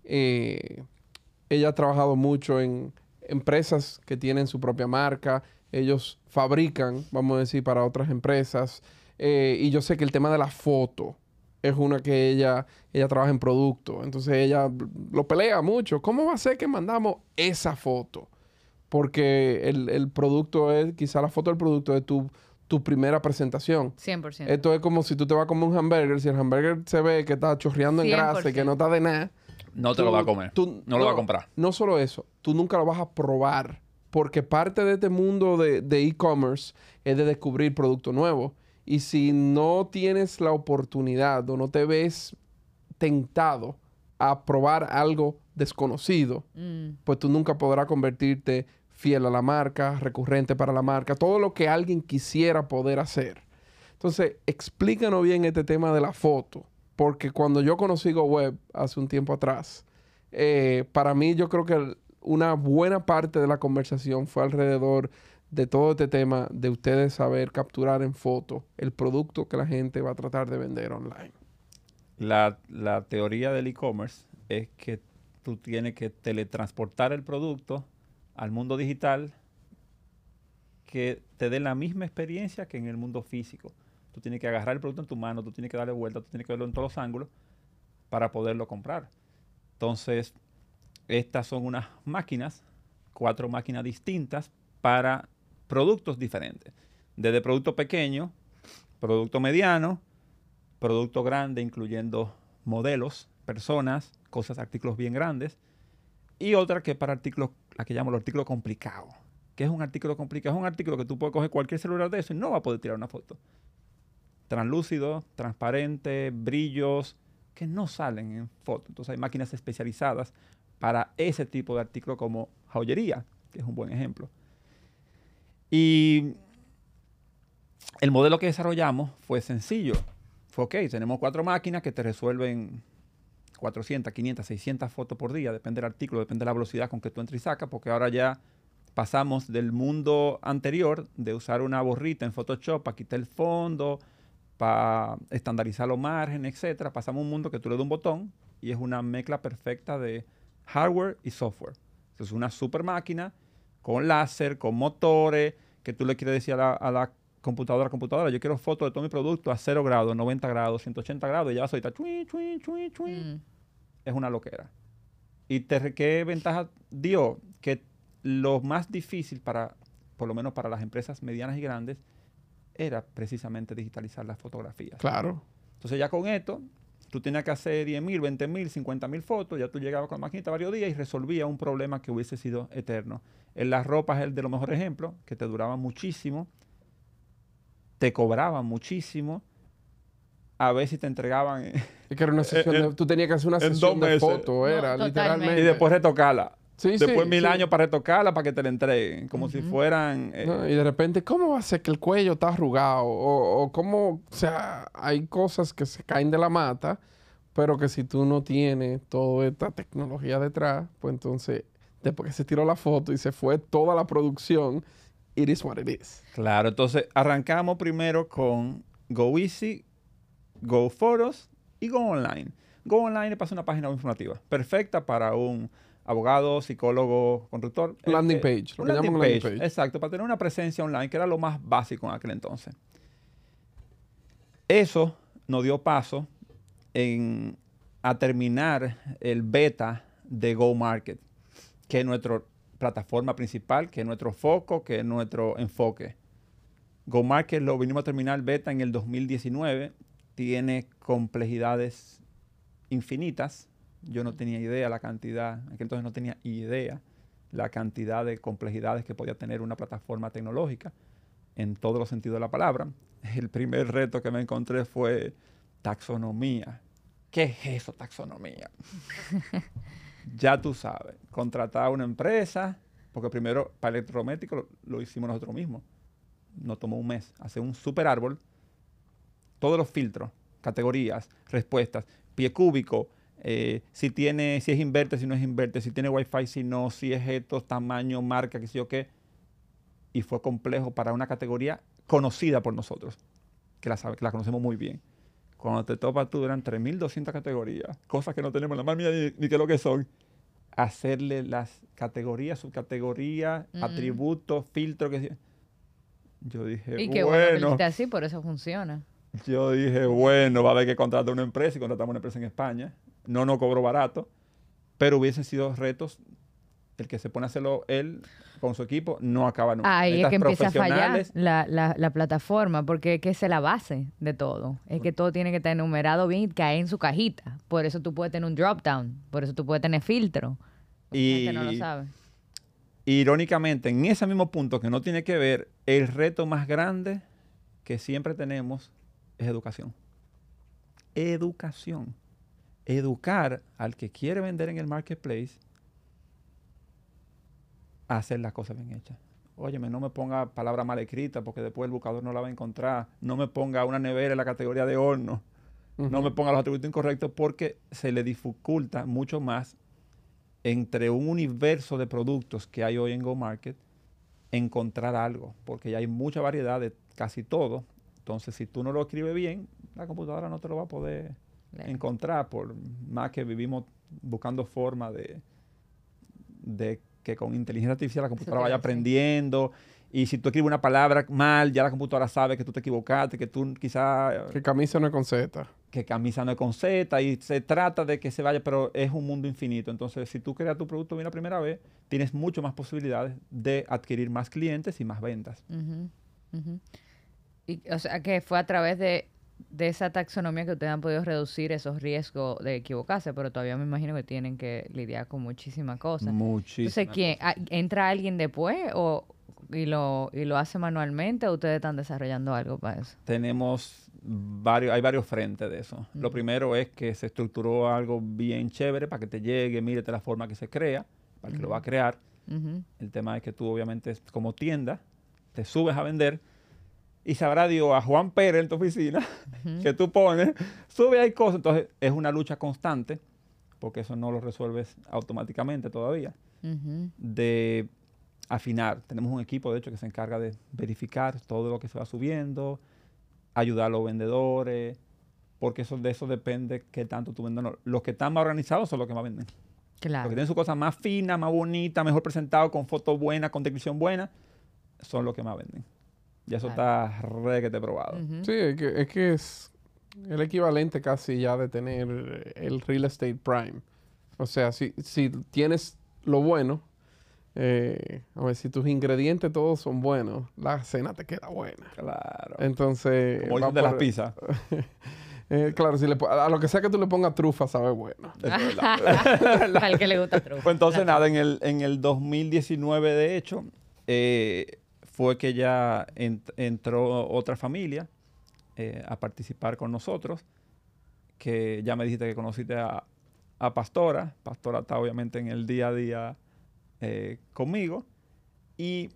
ha trabajado mucho en empresas que tienen su propia marca. Ellos fabrican, vamos a decir, para otras empresas. Y yo sé que el tema de la foto es una que ella trabaja en producto. Entonces ella lo pelea mucho. ¿Cómo va a ser que mandamos esa foto? Porque el producto es, quizá la foto del producto es tu primera presentación. 100%. Esto es como si tú te vas a comer un hamburger. Si el hamburger se ve que está chorreando en 100%. grasa y que no está de nada. No te lo vas a comer. No lo vas a comprar. No solo eso. Tú nunca lo vas a probar. Porque parte de este mundo de e-commerce es de descubrir producto nuevo. Y si no tienes la oportunidad o no te ves tentado a probar algo desconocido, pues tú nunca podrás convertirte fiel a la marca, recurrente para la marca, todo lo que alguien quisiera poder hacer. Entonces, explícanos bien este tema de la foto, porque cuando yo conocí GoWeb hace un tiempo atrás, para mí yo creo que una buena parte de la conversación fue alrededor de todo este tema de ustedes saber capturar en foto el producto que la gente va a tratar de vender online. La teoría del e-commerce es que tú tienes que teletransportar el producto al mundo digital que te dé la misma experiencia que en el mundo físico. Tú tienes que agarrar el producto en tu mano, tú tienes que darle vuelta, tú tienes que verlo en todos los ángulos para poderlo comprar. Entonces, estas son unas máquinas, 4 máquinas distintas para productos diferentes. Desde producto pequeño, producto mediano, producto grande, incluyendo modelos, personas, cosas, artículos bien grandes. Y otra que es para artículos, la que llamo los artículos complicados. ¿Qué es un artículo complicado? Es un artículo que tú puedes coger cualquier celular de eso y no va a poder tirar una foto. Translúcido, transparente, brillos, que no salen en foto. Entonces hay máquinas especializadas para ese tipo de artículo como joyería, que es un buen ejemplo. Y el modelo que desarrollamos fue sencillo. Fue ok, tenemos 4 máquinas que te resuelven 400, 500, 600 fotos por día, depende del artículo, depende de la velocidad con que tú entras y sacas, porque ahora ya pasamos del mundo anterior de usar una borrita en Photoshop para quitar el fondo, para estandarizar los márgenes, etc. Pasamos a un mundo que tú le das un botón y es una mezcla perfecta de hardware y software. Entonces es una super máquina con láser, con motores, que tú le quieres decir a la computadora, yo quiero fotos de todo mi producto a 0 grados, 90 grados, 180 grados, y ya vas ahorita, es una loquera. ¿Y qué ventaja dio? Que lo más difícil para por lo menos para las empresas medianas y grandes, era precisamente digitalizar las fotografías. Claro. Entonces ya con esto, tú tenías que hacer 10,000, 20,000, 50,000 fotos, ya tú llegabas con la maquinita varios días y resolvías un problema que hubiese sido eterno. En las ropas es el de los mejores ejemplos, que te duraban muchísimo, te cobraban muchísimo, a ver si te entregaban Es que era una sesión tú tenías que hacer una en sesión 2 de meses. foto, era No, literalmente. y después retocarla. Sí, Después sí, 1000 sí. años para retocarla, para que te la entreguen, como si fueran... No, y de repente, ¿cómo va a ser que el cuello está arrugado? O cómo, o sea, hay cosas que se caen de la mata, pero que si tú no tienes toda esta tecnología detrás, pues entonces, después que se tiró la foto y se fue toda la producción, it is what it is. Claro, entonces arrancamos primero con Go Easy, Go Photos y Go Online. Go Online es una página informativa, perfecta para un abogado, psicólogo, conductor. Landing page, lo Un que llaman un landing page. Exacto, para tener una presencia online, que era lo más básico en aquel entonces. Eso nos dio paso a terminar el beta de Go Market, que es nuestra plataforma principal, que es nuestro foco, que es nuestro enfoque. Go Market lo vinimos a terminar el beta en el 2019. Tiene complejidades infinitas. Yo no tenía idea la cantidad, en aquel entonces no tenía idea la cantidad de complejidades que podía tener una plataforma tecnológica en todos los sentidos de la palabra. El primer reto que me encontré fue taxonomía. ¿Qué es eso, taxonomía? Ya tú sabes, contratar a una empresa, porque primero para electrodoméstico lo hicimos nosotros mismos. Nos tomó un mes hacer un super árbol, todos los filtros, categorías, respuestas, pie cúbico, si es inverter, si no es inverter, si tiene Wi-Fi, si no, si es esto, tamaño, marca, qué sé yo qué. Y fue complejo para una categoría conocida por nosotros, que la conocemos muy bien. Cuando te topas tú, eran 3.200 categorías, cosas que no tenemos la más mía ni qué es lo que son. Hacerle las categorías, subcategorías, atributos, filtros, que yo dije, Y qué bueno que lo hiciste así, por eso funciona. Yo dije, bueno, va a haber que contratar una empresa, y contratamos una empresa en España. No nos cobró barato, pero hubiesen sido retos. El que se pone a hacerlo él con su equipo no acaba nunca. Ahí es que empieza a fallar Profesionales. la plataforma, porque es que esa es la base de todo. Es que todo tiene que estar enumerado bien y caer en su cajita. Por eso tú puedes tener un drop down, por eso tú puedes tener filtro. La gente no lo sabe. Irónicamente, en ese mismo punto que no tiene que ver, el reto más grande que siempre tenemos es educación. Educación. Educar al que quiere vender en el marketplace a hacer las cosas bien hechas. Óyeme, no me ponga palabras mal escritas porque después el buscador no la va a encontrar. No me ponga una nevera en la categoría de horno. No me ponga los atributos incorrectos porque se le dificulta mucho más entre un universo de productos que hay hoy en Go Market encontrar algo, porque ya hay mucha variedad de casi todo. Entonces, si tú no lo escribes bien, la computadora no te lo va a poder encontrar, por más que vivimos buscando formas de que con inteligencia artificial la computadora vaya aprendiendo. Y si tú escribes una palabra mal, ya la computadora sabe que tú te equivocaste, que tú quizás... Que camisa no es con Z. Que camisa no es con Z, y se trata de que se vaya, pero es un mundo infinito. Entonces, si tú creas tu producto bien la primera vez, tienes mucho más posibilidades de adquirir más clientes y más ventas. Y, o sea, que fue a través de esa taxonomía que ustedes han podido reducir esos riesgos de equivocarse, pero todavía me imagino que tienen que lidiar con muchísimas cosas. Muchísimas. Entonces, ¿quién? ¿Entra alguien después y lo hace manualmente o ustedes están desarrollando algo para eso? Hay varios frentes de eso. Lo primero es que se estructuró algo bien chévere para que te llegue, mírete la forma que se crea, para el que lo va a crear. El tema es que tú, obviamente, como tienda, te subes a vender y sabrá Dios a Juan Pérez en tu oficina que tú pones, sube ahí cosas. Entonces, es una lucha constante, porque eso no lo resuelves automáticamente todavía, de afinar. Tenemos un equipo, de hecho, que se encarga de verificar todo lo que se va subiendo, ayudar a los vendedores, porque de eso depende qué tanto tú vendes. Los que están más organizados son los que más venden. Claro. Los que tienen su cosa más fina, más bonita, mejor presentado, con fotos buenas, con descripción buena, son los que más venden. Y eso está requete probado. Sí, es que es el equivalente casi ya de tener el real estate prime. O sea, si tienes lo bueno, A ver, si tus ingredientes todos son buenos, la cena te queda buena. Claro. Entonces... Como dicen de las pizzas. Claro, a lo que sea que tú le pongas trufa, sabe bueno. Eso es verdad. Al que le gusta truco. Pues entonces, nada, en el 2019, de hecho, fue que ya entró otra familia a participar con nosotros, que ya me dijiste que conociste a Pastora. Pastora está obviamente en el día a día conmigo. Y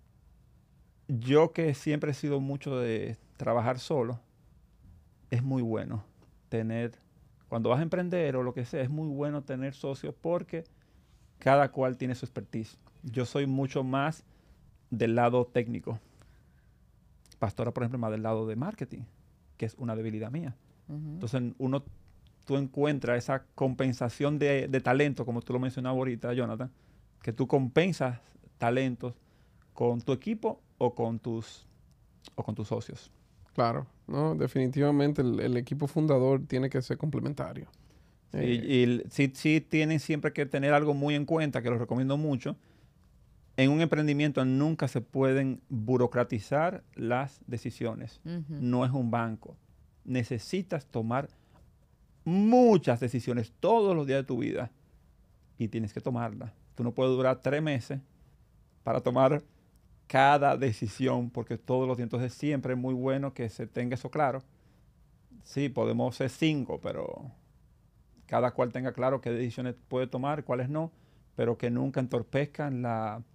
yo, que siempre he sido mucho de trabajar solo, es muy bueno tener, cuando vas a emprender o lo que sea, es muy bueno tener socios porque cada cual tiene su expertise. Yo soy mucho más del lado técnico. Pastora, por ejemplo, más del lado de marketing, que es una debilidad mía. Entonces, tú encuentras esa compensación de talento, como tú lo mencionabas ahorita, Jonathan, que tú compensas talentos con tu equipo o con tus socios. Claro, no, definitivamente el equipo fundador tiene que ser complementario. Y sí tienen siempre que tener algo muy en cuenta, que lo recomiendo mucho. En un emprendimiento nunca se pueden burocratizar las decisiones. No es un banco. Necesitas tomar muchas decisiones todos los días de tu vida y tienes que tomarlas. Tú no puedes durar 3 meses para tomar cada decisión, porque todos los días. Entonces siempre es muy bueno que se tenga eso claro. Sí, podemos ser 5, pero cada cual tenga claro qué decisiones puede tomar, cuáles no, pero que nunca entorpezcan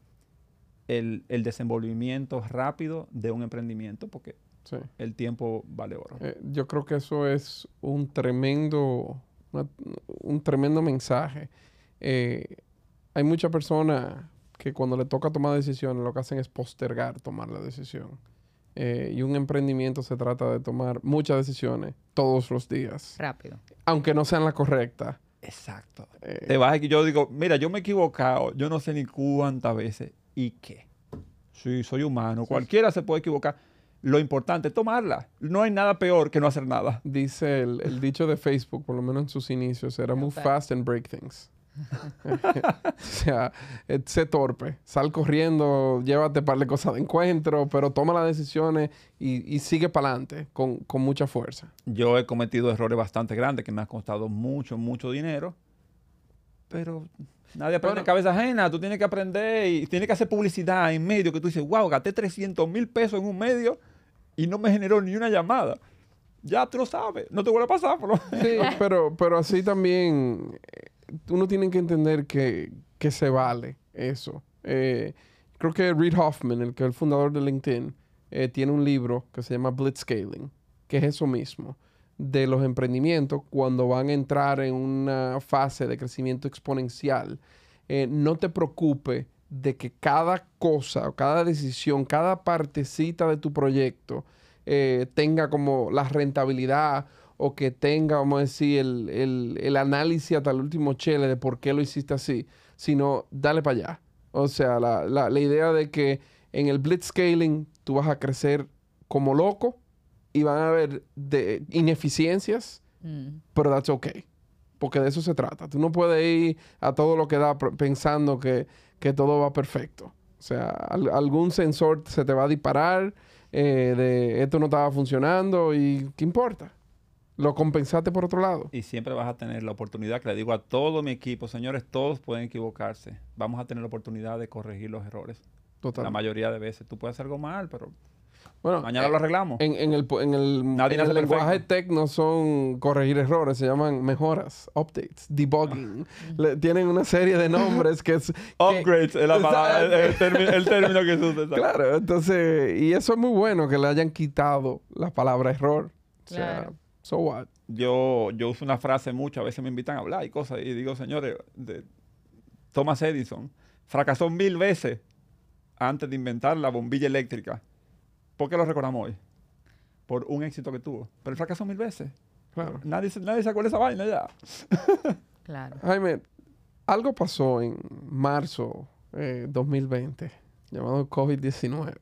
el desenvolvimiento rápido de un emprendimiento, porque Sí. el tiempo vale oro. Yo creo que eso es un tremendo mensaje. Hay muchas personas que cuando le toca tomar decisiones lo que hacen es postergar tomar la decisión. Y un emprendimiento se trata de tomar muchas decisiones todos los días. Rápido. Aunque no sean las correctas. Exacto. Te vas y yo digo, mira, yo me he equivocado, yo no sé ni cuántas veces. ¿Y qué? Sí, soy humano. Cualquiera se puede equivocar. Lo importante es tomarla. No hay nada peor que no hacer nada. Dice el dicho de Facebook, por lo menos en sus inicios, era move fast and break things. O sea, sé torpe, sal corriendo, llévate un par de cosas de encuentro, pero toma las decisiones y sigue para adelante con mucha fuerza. Yo he cometido errores bastante grandes que me han costado mucho, mucho dinero, pero nadie aprende en cabeza ajena. Tú tienes que aprender y tienes que hacer publicidad en medio que tú dices, wow, gasté 300,000 pesos en un medio y no me generó ni una llamada. Ya tú lo sabes, no te vuelve a pasar. Sí, pero así también uno tiene que entender que se vale eso. Creo que Reid Hoffman, el que es el fundador de LinkedIn, tiene un libro que se llama Blitzscaling, que es eso mismo, de los emprendimientos cuando van a entrar en una fase de crecimiento exponencial. No te preocupes de que cada cosa, cada decisión, cada partecita de tu proyecto tenga como la rentabilidad o que tenga, vamos a decir, el análisis hasta el último chele de por qué lo hiciste así, sino dale para allá. O sea, la idea de que en el blitzscaling tú vas a crecer como loco y van a haber ineficiencias, pero that's okay. Porque de eso se trata. Tú no puedes ir a todo lo que da pensando que todo va perfecto. O sea, algún sensor se te va a disparar de esto no estaba funcionando y ¿qué importa? Lo compensaste por otro lado. Y siempre vas a tener la oportunidad, que le digo a todo mi equipo, señores, todos pueden equivocarse. Vamos a tener la oportunidad de corregir los errores. Total. La mayoría de veces. Tú puedes hacer algo mal, pero bueno, mañana lo arreglamos. En el lenguaje tech no son corregir errores, se llaman mejoras, updates, debugging. Tienen una serie de nombres que es... Upgrades es el término que se usa. Claro, entonces, y eso es muy bueno que le hayan quitado la palabra error. Claro. O sea, so what? Yo uso una frase mucho, a veces me invitan a hablar y cosas, y digo, señores, Thomas Edison fracasó 1000 veces antes de inventar la bombilla eléctrica. ¿Por qué lo recordamos hoy? Por un éxito que tuvo. Pero él fracasó 1000 veces. Claro. Nadie se acuerda de esa vaina ya. Claro. Jaime, algo pasó en marzo 2020 llamado COVID-19.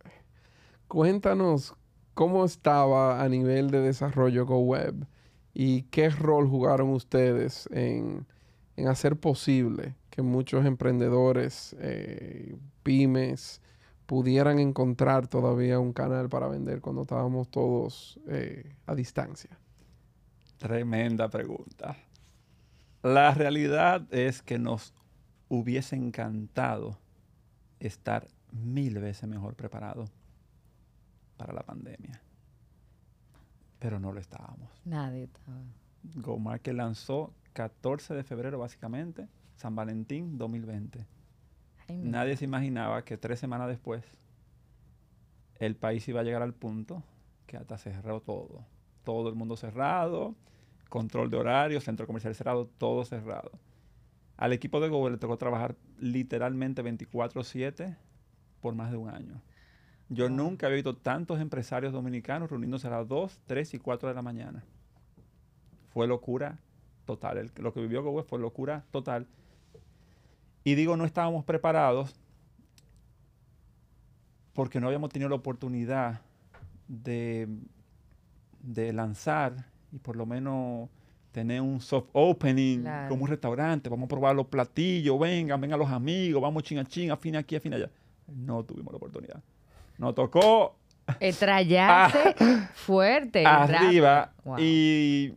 Cuéntanos cómo estaba a nivel de desarrollo GoWeb y qué rol jugaron ustedes en en hacer posible que muchos emprendedores, pymes, pudieran encontrar todavía un canal para vender cuando estábamos todos a distancia? Tremenda pregunta. La realidad es que nos hubiese encantado estar 1000 veces mejor preparado para la pandemia. Pero no lo estábamos. Nadie estaba. GoMarket lanzó 14 de febrero, básicamente, San Valentín 2020. Ay, Nadie se imaginaba que 3 semanas después el país iba a llegar al punto que hasta cerró todo. Todo el mundo cerrado, control de horarios, centro comercial cerrado, todo cerrado. Al equipo de Go le tocó trabajar literalmente 24/7 por más de un año. Yo nunca había visto tantos empresarios dominicanos reuniéndose a las 2, 3 y 4 de la mañana. Fue locura total. Lo que vivió Go fue locura total. Y digo, no estábamos preparados porque no habíamos tenido la oportunidad de lanzar y por lo menos tener un soft opening, claro, como un restaurante. Vamos a probar los platillos, vengan los amigos, vamos chin a chin, afina aquí, afina allá. No tuvimos la oportunidad. Nos tocó estrellarse fuerte. arriba. Wow. ¿Y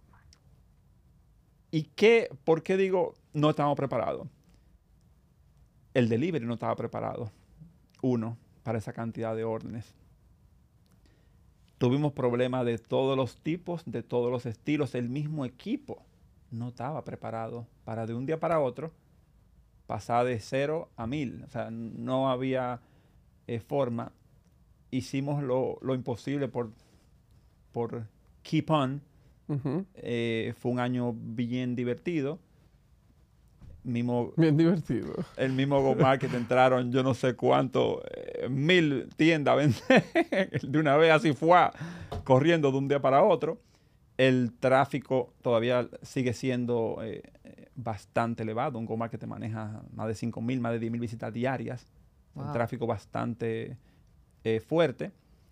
por qué digo no estábamos preparados? El delivery no estaba preparado. Uno, para esa cantidad de órdenes. Tuvimos problemas de todos los tipos, de todos los estilos. El mismo equipo no estaba preparado para de un día para otro pasar de 0 a 1000. O sea, no había forma. Hicimos lo imposible por keep on. Ujú. Fue un año bien divertido. Bien divertido. El mismo GoMarket entraron yo no sé cuánto, 1000 tiendas a vender de una vez, así fue, corriendo de un día para otro. El tráfico todavía sigue siendo bastante elevado. Un GoMarket te maneja más de 5,000, más de 10,000 visitas diarias. Wow. Un tráfico bastante fuerte.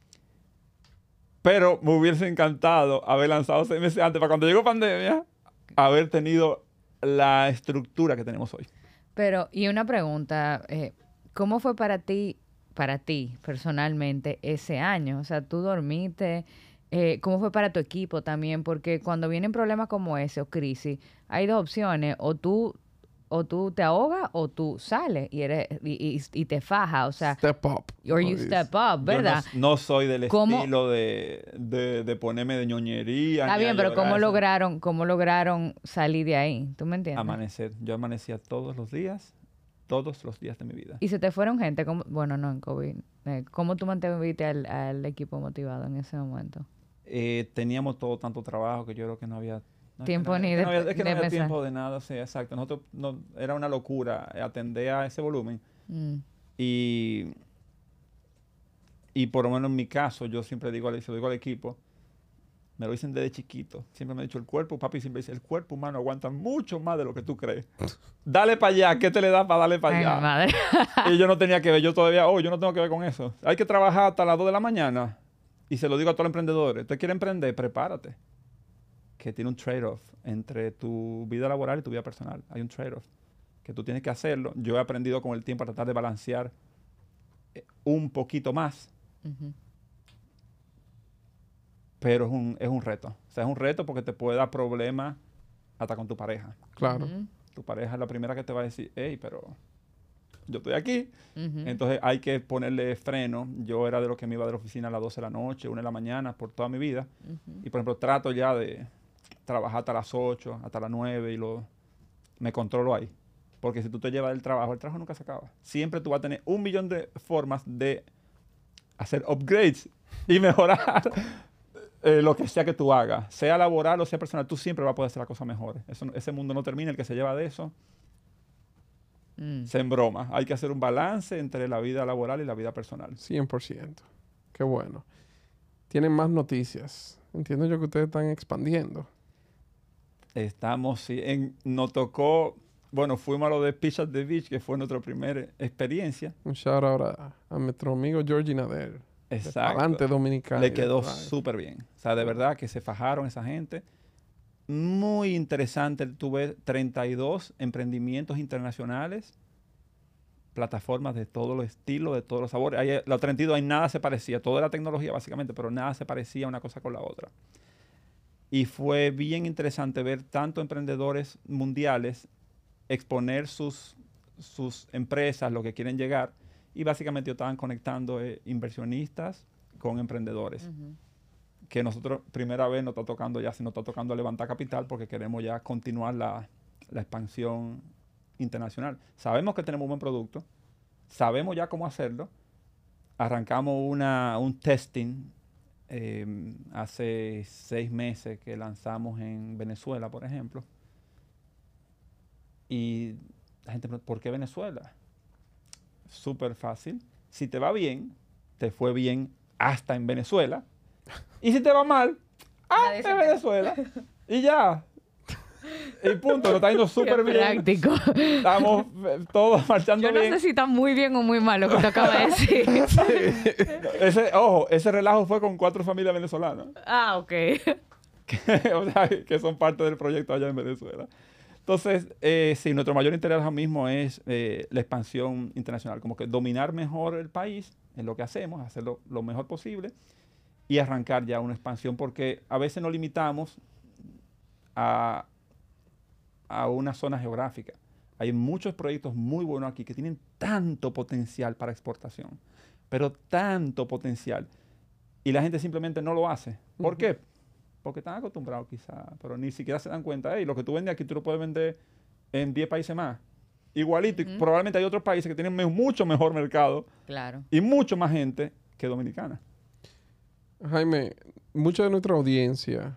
Pero me hubiese encantado haber lanzado 6 meses antes, para cuando llegó pandemia, haber tenido la estructura que tenemos hoy. Pero, y una pregunta, ¿cómo fue para ti personalmente ese año? O sea, ¿tú dormiste? ¿Cómo fue para tu equipo también? Porque cuando vienen problemas como ese o crisis, hay dos opciones, o tú te ahogas o tú sales y te fajas, o sea, Step up. or you step up, ¿verdad? Yo no soy del ¿Cómo? estilo de ponerme de ñoñería. Está ni a bien, pero llorar. ¿cómo lograron salir de ahí? ¿Tú me entiendes? Amanecer. Yo amanecía todos los días de mi vida. Y se te fueron gente, bueno, no en COVID. ¿Cómo tú mantuviste al equipo motivado en ese momento? Teníamos tanto trabajo que yo creo que no había Tiempo ni no había de tiempo pensar. de nada, sí, exacto. Era una locura atender a ese volumen. Y por lo menos en mi caso, yo siempre digo al equipo, me lo dicen desde chiquito. Siempre me ha dicho papi siempre dice, el cuerpo humano aguanta mucho más de lo que tú crees. Dale para allá, ¿qué te le da para darle para Ay, allá? mi madre. Y yo no tenía que ver, yo no tengo que ver con eso. Hay que trabajar hasta las 2 de la mañana. Y se lo digo a todos los emprendedores, ¿usted quiere emprender? Prepárate. Que tiene un trade-off entre tu vida laboral y tu vida personal. Hay un trade-off que tú tienes que hacerlo. Yo he aprendido con el tiempo a tratar de balancear un poquito más. Ujú. Pero es un reto. O sea, es un reto porque te puede dar problemas hasta con tu pareja. Claro. Ujú. Tu pareja es la primera que te va a decir, hey, pero yo estoy aquí. Ujú. Entonces hay que ponerle freno. Yo era de los que me iba de la oficina a las 12 de la noche, 1 de la mañana, por toda mi vida. Ujú. Y por ejemplo, trato ya de trabajar hasta las 8, hasta las 9 me controlo ahí. Porque si tú te llevas el trabajo nunca se acaba. Siempre tú vas a tener 1,000,000 de formas de hacer upgrades y mejorar lo que sea que tú hagas. Sea laboral o sea personal, tú siempre vas a poder hacer las cosas mejores. Ese mundo no termina. El que se lleva de eso se embroma. Hay que hacer un balance entre la vida laboral y la vida personal. 100%. Qué bueno. Tienen más noticias. Entiendo yo que ustedes están expandiendo. Nos tocó, bueno, fuimos a lo de Pitch at the Beach, que fue nuestra primera experiencia. Un shout out a nuestro amigo Georgie Nader. Exacto. Adelante Dominicana. Le quedó súper bien. O sea, de verdad que se fajaron esa gente. muy interesante. Tuve 32 emprendimientos internacionales, plataformas de todos los estilos, de todos los sabores. Ahí, los 32, ahí nada se parecía. Todo era tecnología básicamente, pero nada se parecía una cosa con la otra. Y fue bien interesante ver tanto emprendedores mundiales exponer sus empresas, lo que quieren llegar. Y básicamente ellos estaban conectando inversionistas con emprendedores. Que nosotros, primera vez, nos está tocando ya, si nos está tocando levantar capital porque queremos ya continuar la expansión internacional. Sabemos que tenemos un buen producto, sabemos ya cómo hacerlo. Arrancamos un testing hace 6 meses que lanzamos en Venezuela, por ejemplo. Y la gente pregunta, ¿por qué Venezuela? Súper fácil. Si te va bien, te fue bien hasta en Venezuela. Y si te va mal, en Venezuela. Y ya. Y punto, nos está yendo súper bien. Práctico. Estamos todos marchando bien. Yo no sé si está muy bien o muy mal lo que te acaba de decir. Ese relajo fue con 4 familias venezolanas. Ah, ok. O sea, que son parte del proyecto allá en Venezuela. Entonces, sí, nuestro mayor interés ahora mismo es la expansión internacional. Como que dominar mejor el país en lo que hacemos, hacerlo lo mejor posible y arrancar ya una expansión. Porque a veces nos limitamos a una zona geográfica. Hay muchos proyectos muy buenos aquí que tienen tanto potencial para exportación, pero tanto potencial. Y la gente simplemente no lo hace. ¿Por qué? Porque están acostumbrados quizá, pero ni siquiera se dan cuenta. Lo que tú vendes aquí, tú lo puedes vender en 10 países más. Igualito. Y probablemente hay otros países que tienen mucho mejor mercado. Claro. Y mucho más gente que dominicana. Jaime, mucha de nuestra audiencia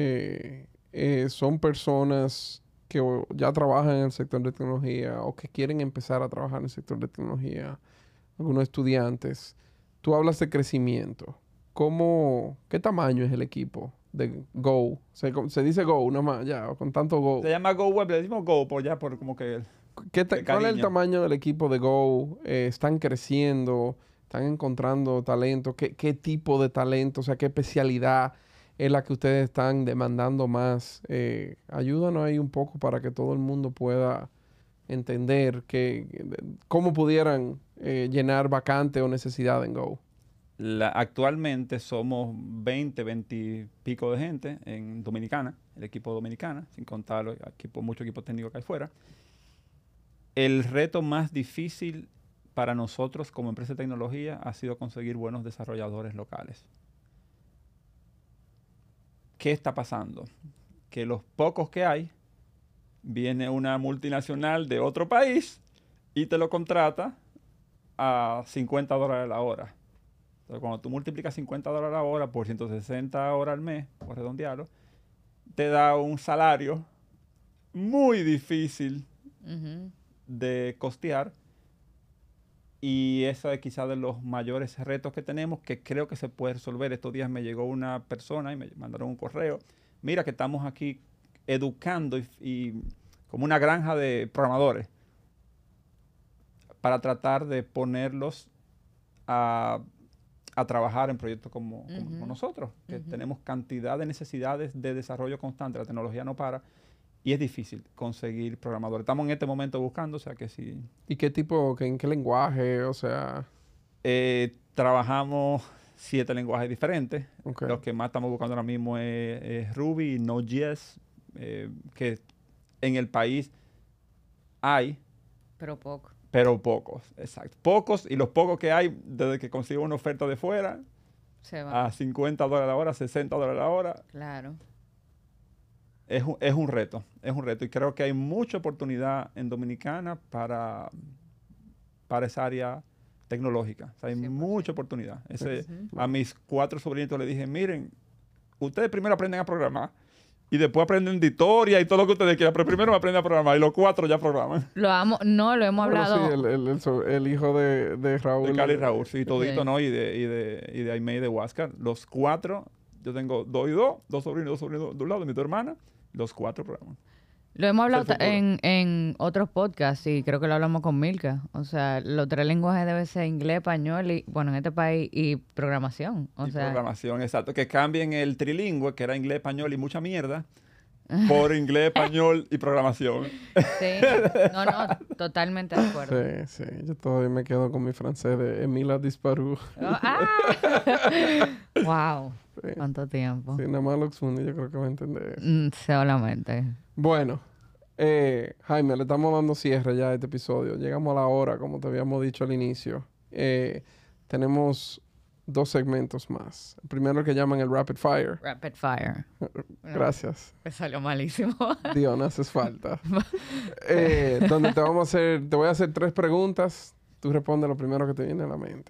son personas que ya trabajan en el sector de tecnología o que quieren empezar a trabajar en el sector de tecnología. Algunos estudiantes. Tú hablas de crecimiento. ¿Qué tamaño es el equipo de Go? Se dice Go, nada más, ya, con tanto Go. Se llama Go Web, le decimos Go por como que... ¿Cuál es el tamaño del equipo de Go? ¿Están creciendo? ¿Están encontrando talento? ¿Qué tipo de talento? O sea, ¿qué especialidad es la que ustedes están demandando más? Ayúdanos ahí un poco para que todo el mundo pueda entender cómo pudieran llenar vacante o necesidad en Go. Actualmente somos 20 y pico de gente en Dominicana, el equipo Dominicana, sin contar muchos equipos técnicos que hay fuera. El reto más difícil para nosotros como empresa de tecnología ha sido conseguir buenos desarrolladores locales. ¿Qué está pasando? Que los pocos que hay, viene una multinacional de otro país y te lo contrata a $50 la hora. Entonces, cuando tú multiplicas $50 la hora por 160 horas al mes, por redondearlo, te da un salario muy difícil de costear. Y eso es quizás de los mayores retos que tenemos, que creo que se puede resolver. Estos días me llegó una persona y me mandaron un correo. Mira que estamos aquí educando y como una granja de programadores para tratar de ponerlos a trabajar en proyectos como nosotros, que tenemos cantidad de necesidades de desarrollo constante. La tecnología no para y es difícil conseguir programadores. Estamos en este momento buscando, o sea que sí. ¿Y en qué lenguaje? O sea... trabajamos 7 lenguajes diferentes. Okay. Los que más estamos buscando ahora mismo es Ruby y Node.js, que en el país hay. Pero pocos, exacto. Pocos, y los pocos que hay, desde que consigo una oferta de fuera, se va a $50 la hora, $60 la hora. Claro. Es un reto. Y creo que hay mucha oportunidad en Dominicana para esa área tecnológica. O sea, hay 100%. Mucha oportunidad. A mis 4 sobrinitos les dije, miren, ustedes primero aprenden a programar y después aprenden editoria y todo lo que ustedes quieran, pero primero aprenden a programar y los 4 ya programan. Lo hemos hablado. Sí, el hijo de Raúl. De Cali Raúl, sí, todito, Sí. ¿no? Y de Aimee y de Huáscar. Los 4, yo tengo 2 y 2 sobrinos de un lado, de mi hermana, los 4 programan. Lo hemos hablado en otros podcasts y creo que lo hablamos con Milka. O sea, los 3 lenguajes deben ser inglés, español y, bueno, en este país, y programación. Programación, exacto. Que cambien el trilingüe, que era inglés, español y mucha mierda, por inglés, español y programación. Sí, no, totalmente de acuerdo. Sí, sí. Yo todavía me quedo con mi francés de Emile Disparu. Wow. Sí. ¿Cuánto tiempo? Sí, nada más Lux Mundi yo creo que va a entender eso. Solamente. Bueno, Jaime, le estamos dando cierre ya a este episodio. Llegamos a la hora, como te habíamos dicho al inicio. Tenemos 2 segmentos más. El primero que llaman el Rapid Fire. Rapid Fire. Gracias. Me salió malísimo. Dios, no haces falta. Donde te voy a hacer 3 preguntas. Tú respondes lo primero que te viene a la mente.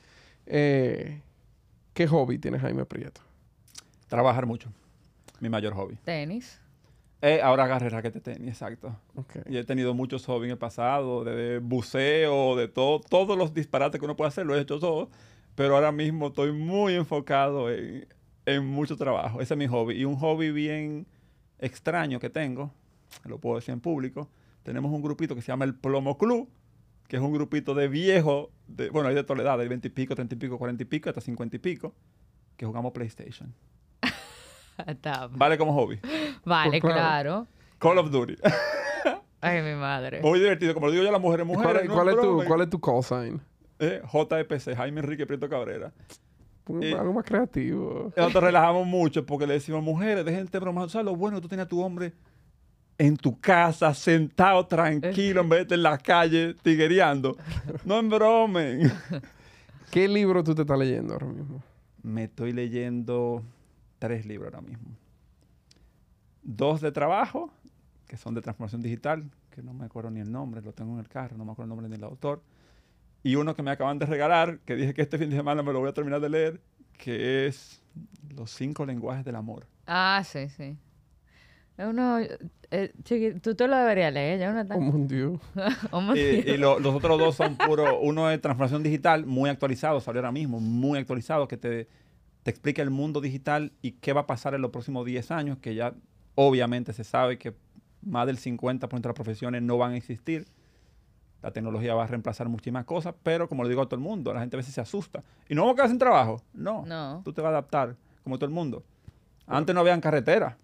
¿Qué hobby tiene Jaime Prieto? Trabajar mucho. Mi mayor hobby. Tenis. Ahora agarré raqueta de tenis, exacto. Okay. Y he tenido muchos hobbies en el pasado, de buceo, de todo, todos los disparates que uno puede hacer, lo he hecho todo. Pero ahora mismo estoy muy enfocado en mucho trabajo. Ese es mi hobby. Y un hobby bien extraño que tengo, lo puedo decir en público, tenemos un grupito que se llama el Plomo Club, que es un grupito de viejos, bueno, hay de toda la edad, de 20 y pico, 30 y pico, 40 y pico, hasta 50 y pico, que jugamos PlayStation. Vale como hobby. Vale, Pues claro. Call of Duty. Ay, mi madre. Muy divertido. Como lo digo yo a las mujeres, ¿Cuál es tu call sign? JPC, Jaime Enrique Prieto Cabrera. Algo más creativo. Nosotros relajamos mucho porque le decimos, mujeres, dejen de bromar. ¿Sabes lo bueno que tú tienes a tu hombre en tu casa, sentado, tranquilo, en vez de estar en la calle, tiguereando? No embromen. ¿Qué libro tú te estás leyendo ahora mismo? Me estoy leyendo 3 libros ahora mismo. 2 de trabajo, que son de transformación digital, que no me acuerdo ni el nombre, lo tengo en el carro, no me acuerdo el nombre ni el autor. Y uno que me acaban de regalar, que dije que este fin de semana me lo voy a terminar de leer, que es Los 5 lenguajes del amor. Ah, sí, sí. Uno, tú te lo deberías leer, Jonathan. Oh, mon Dieu. Y los otros 2 son puro, uno es transformación digital, muy actualizado, salió ahora mismo, muy actualizado, que te explica el mundo digital y qué va a pasar en los próximos 10 años, que ya obviamente se sabe que más del 50% de las profesiones no van a existir. La tecnología va a reemplazar muchísimas cosas, pero como le digo a todo el mundo, la gente a veces se asusta. ¿Y no vamos a quedar sin trabajo? No. Tú te vas a adaptar, como todo el mundo. Antes no habían carretera.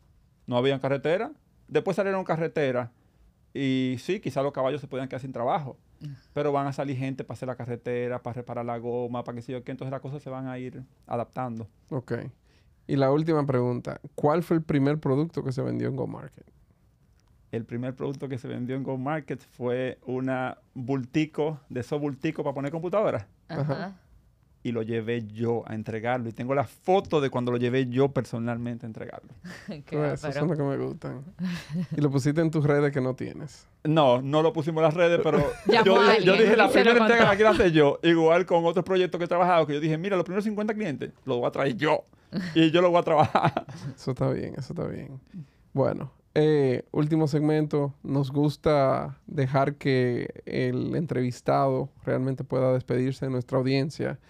Después salieron carreteras. Y sí, quizás los caballos se podían quedar sin trabajo. Pero van a salir gente para hacer la carretera, para reparar la goma, para qué sé yo qué. Entonces las cosas se van a ir adaptando. Ok. Y la última pregunta. ¿Cuál fue el primer producto que se vendió en Go Market? El primer producto que se vendió en Go Market fue una bultico, de esos bulticos para poner computadoras. Ajá. Y lo llevé yo a entregarlo. Y tengo la foto de cuando lo llevé yo personalmente a entregarlo. Esos son los que me gustan. Y lo pusiste en tus redes que no tienes. No lo pusimos en las redes, pero yo dije, la primera entrega la quiero hacer yo. Igual con otros proyectos que he trabajado, que yo dije, mira, los primeros 50 clientes los voy a traer yo. Y yo los voy a trabajar. Eso está bien, eso está bien. Bueno, último segmento. Nos gusta dejar que el entrevistado realmente pueda despedirse de nuestra audiencia.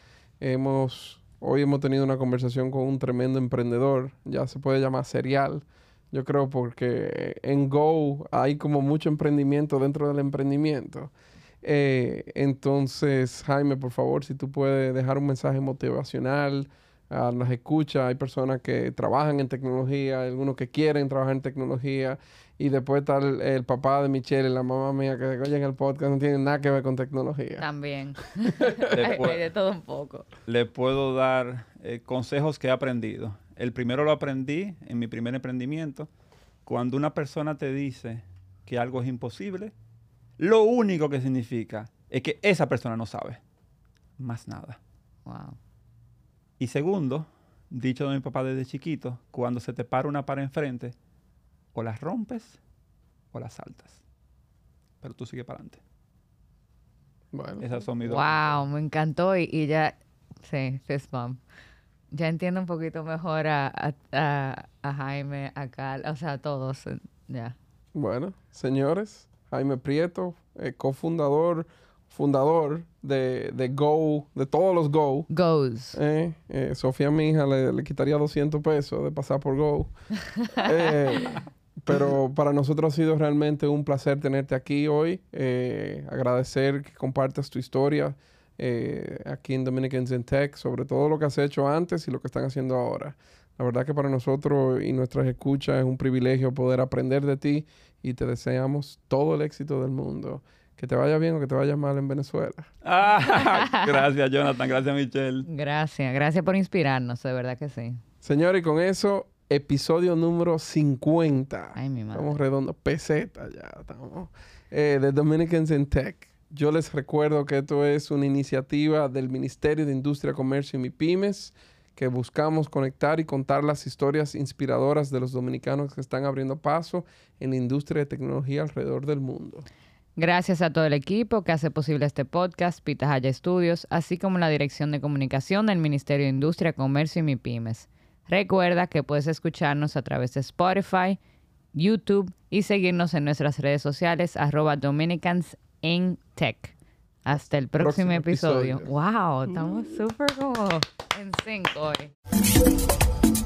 Hoy hemos tenido una conversación con un tremendo emprendedor. Ya se puede llamar serial. Yo creo porque en Go hay como mucho emprendimiento dentro del emprendimiento. Entonces, Jaime, por favor, si tú puedes dejar un mensaje motivacional a las escuchas. Hay personas que trabajan en tecnología, algunos que quieren trabajar en tecnología. Y después está el papá de Michelle y la mamá mía que oyen el podcast, no tienen nada que ver con tecnología. También. Hay de todo un poco. Le puedo dar consejos que he aprendido. El primero lo aprendí en mi primer emprendimiento. Cuando una persona te dice que algo es imposible, lo único que significa es que esa persona no sabe. Más nada. Wow. Y segundo, dicho de mi papá desde chiquito, cuando se te para una pared enfrente, o las rompes o las saltas. Pero tú sigue para adelante. Bueno. Esas son mis dos. Wow, me encantó y ya, sí, fist bump. Ya entiendo un poquito mejor a Jaime, a Cal, o sea, a todos, ya. Bueno, señores, Jaime Prieto, fundador de Go, de todos los Go. Goes. Sofía, mi hija, le quitaría 200 pesos de pasar por Go. Pero para nosotros ha sido realmente un placer tenerte aquí hoy. Agradecer que compartas tu historia aquí en Dominicans in Tech, sobre todo lo que has hecho antes y lo que están haciendo ahora. La verdad que para nosotros y nuestras escuchas es un privilegio poder aprender de ti y te deseamos todo el éxito del mundo. Que te vaya bien o que te vaya mal en Venezuela. Gracias, Jonathan. Gracias, Michelle. Gracias por inspirarnos, de verdad que sí. Señores, y con eso, episodio número 50. Ay, mi madre. Estamos redondos, peseta ya. Estamos. The Dominicans in Tech. Yo les recuerdo que esto es una iniciativa del Ministerio de Industria, Comercio y MIPYMES, que buscamos conectar y contar las historias inspiradoras de los dominicanos que están abriendo paso en la industria de tecnología alrededor del mundo. Gracias a todo el equipo que hace posible este podcast, Pitahaya Studios, así como la Dirección de Comunicación del Ministerio de Industria, Comercio y MIPYMES. Recuerda que puedes escucharnos a través de Spotify, YouTube y seguirnos en nuestras redes sociales @DominicansInTech. Hasta el próximo episodio. ¡Wow! Estamos súper como en sync hoy.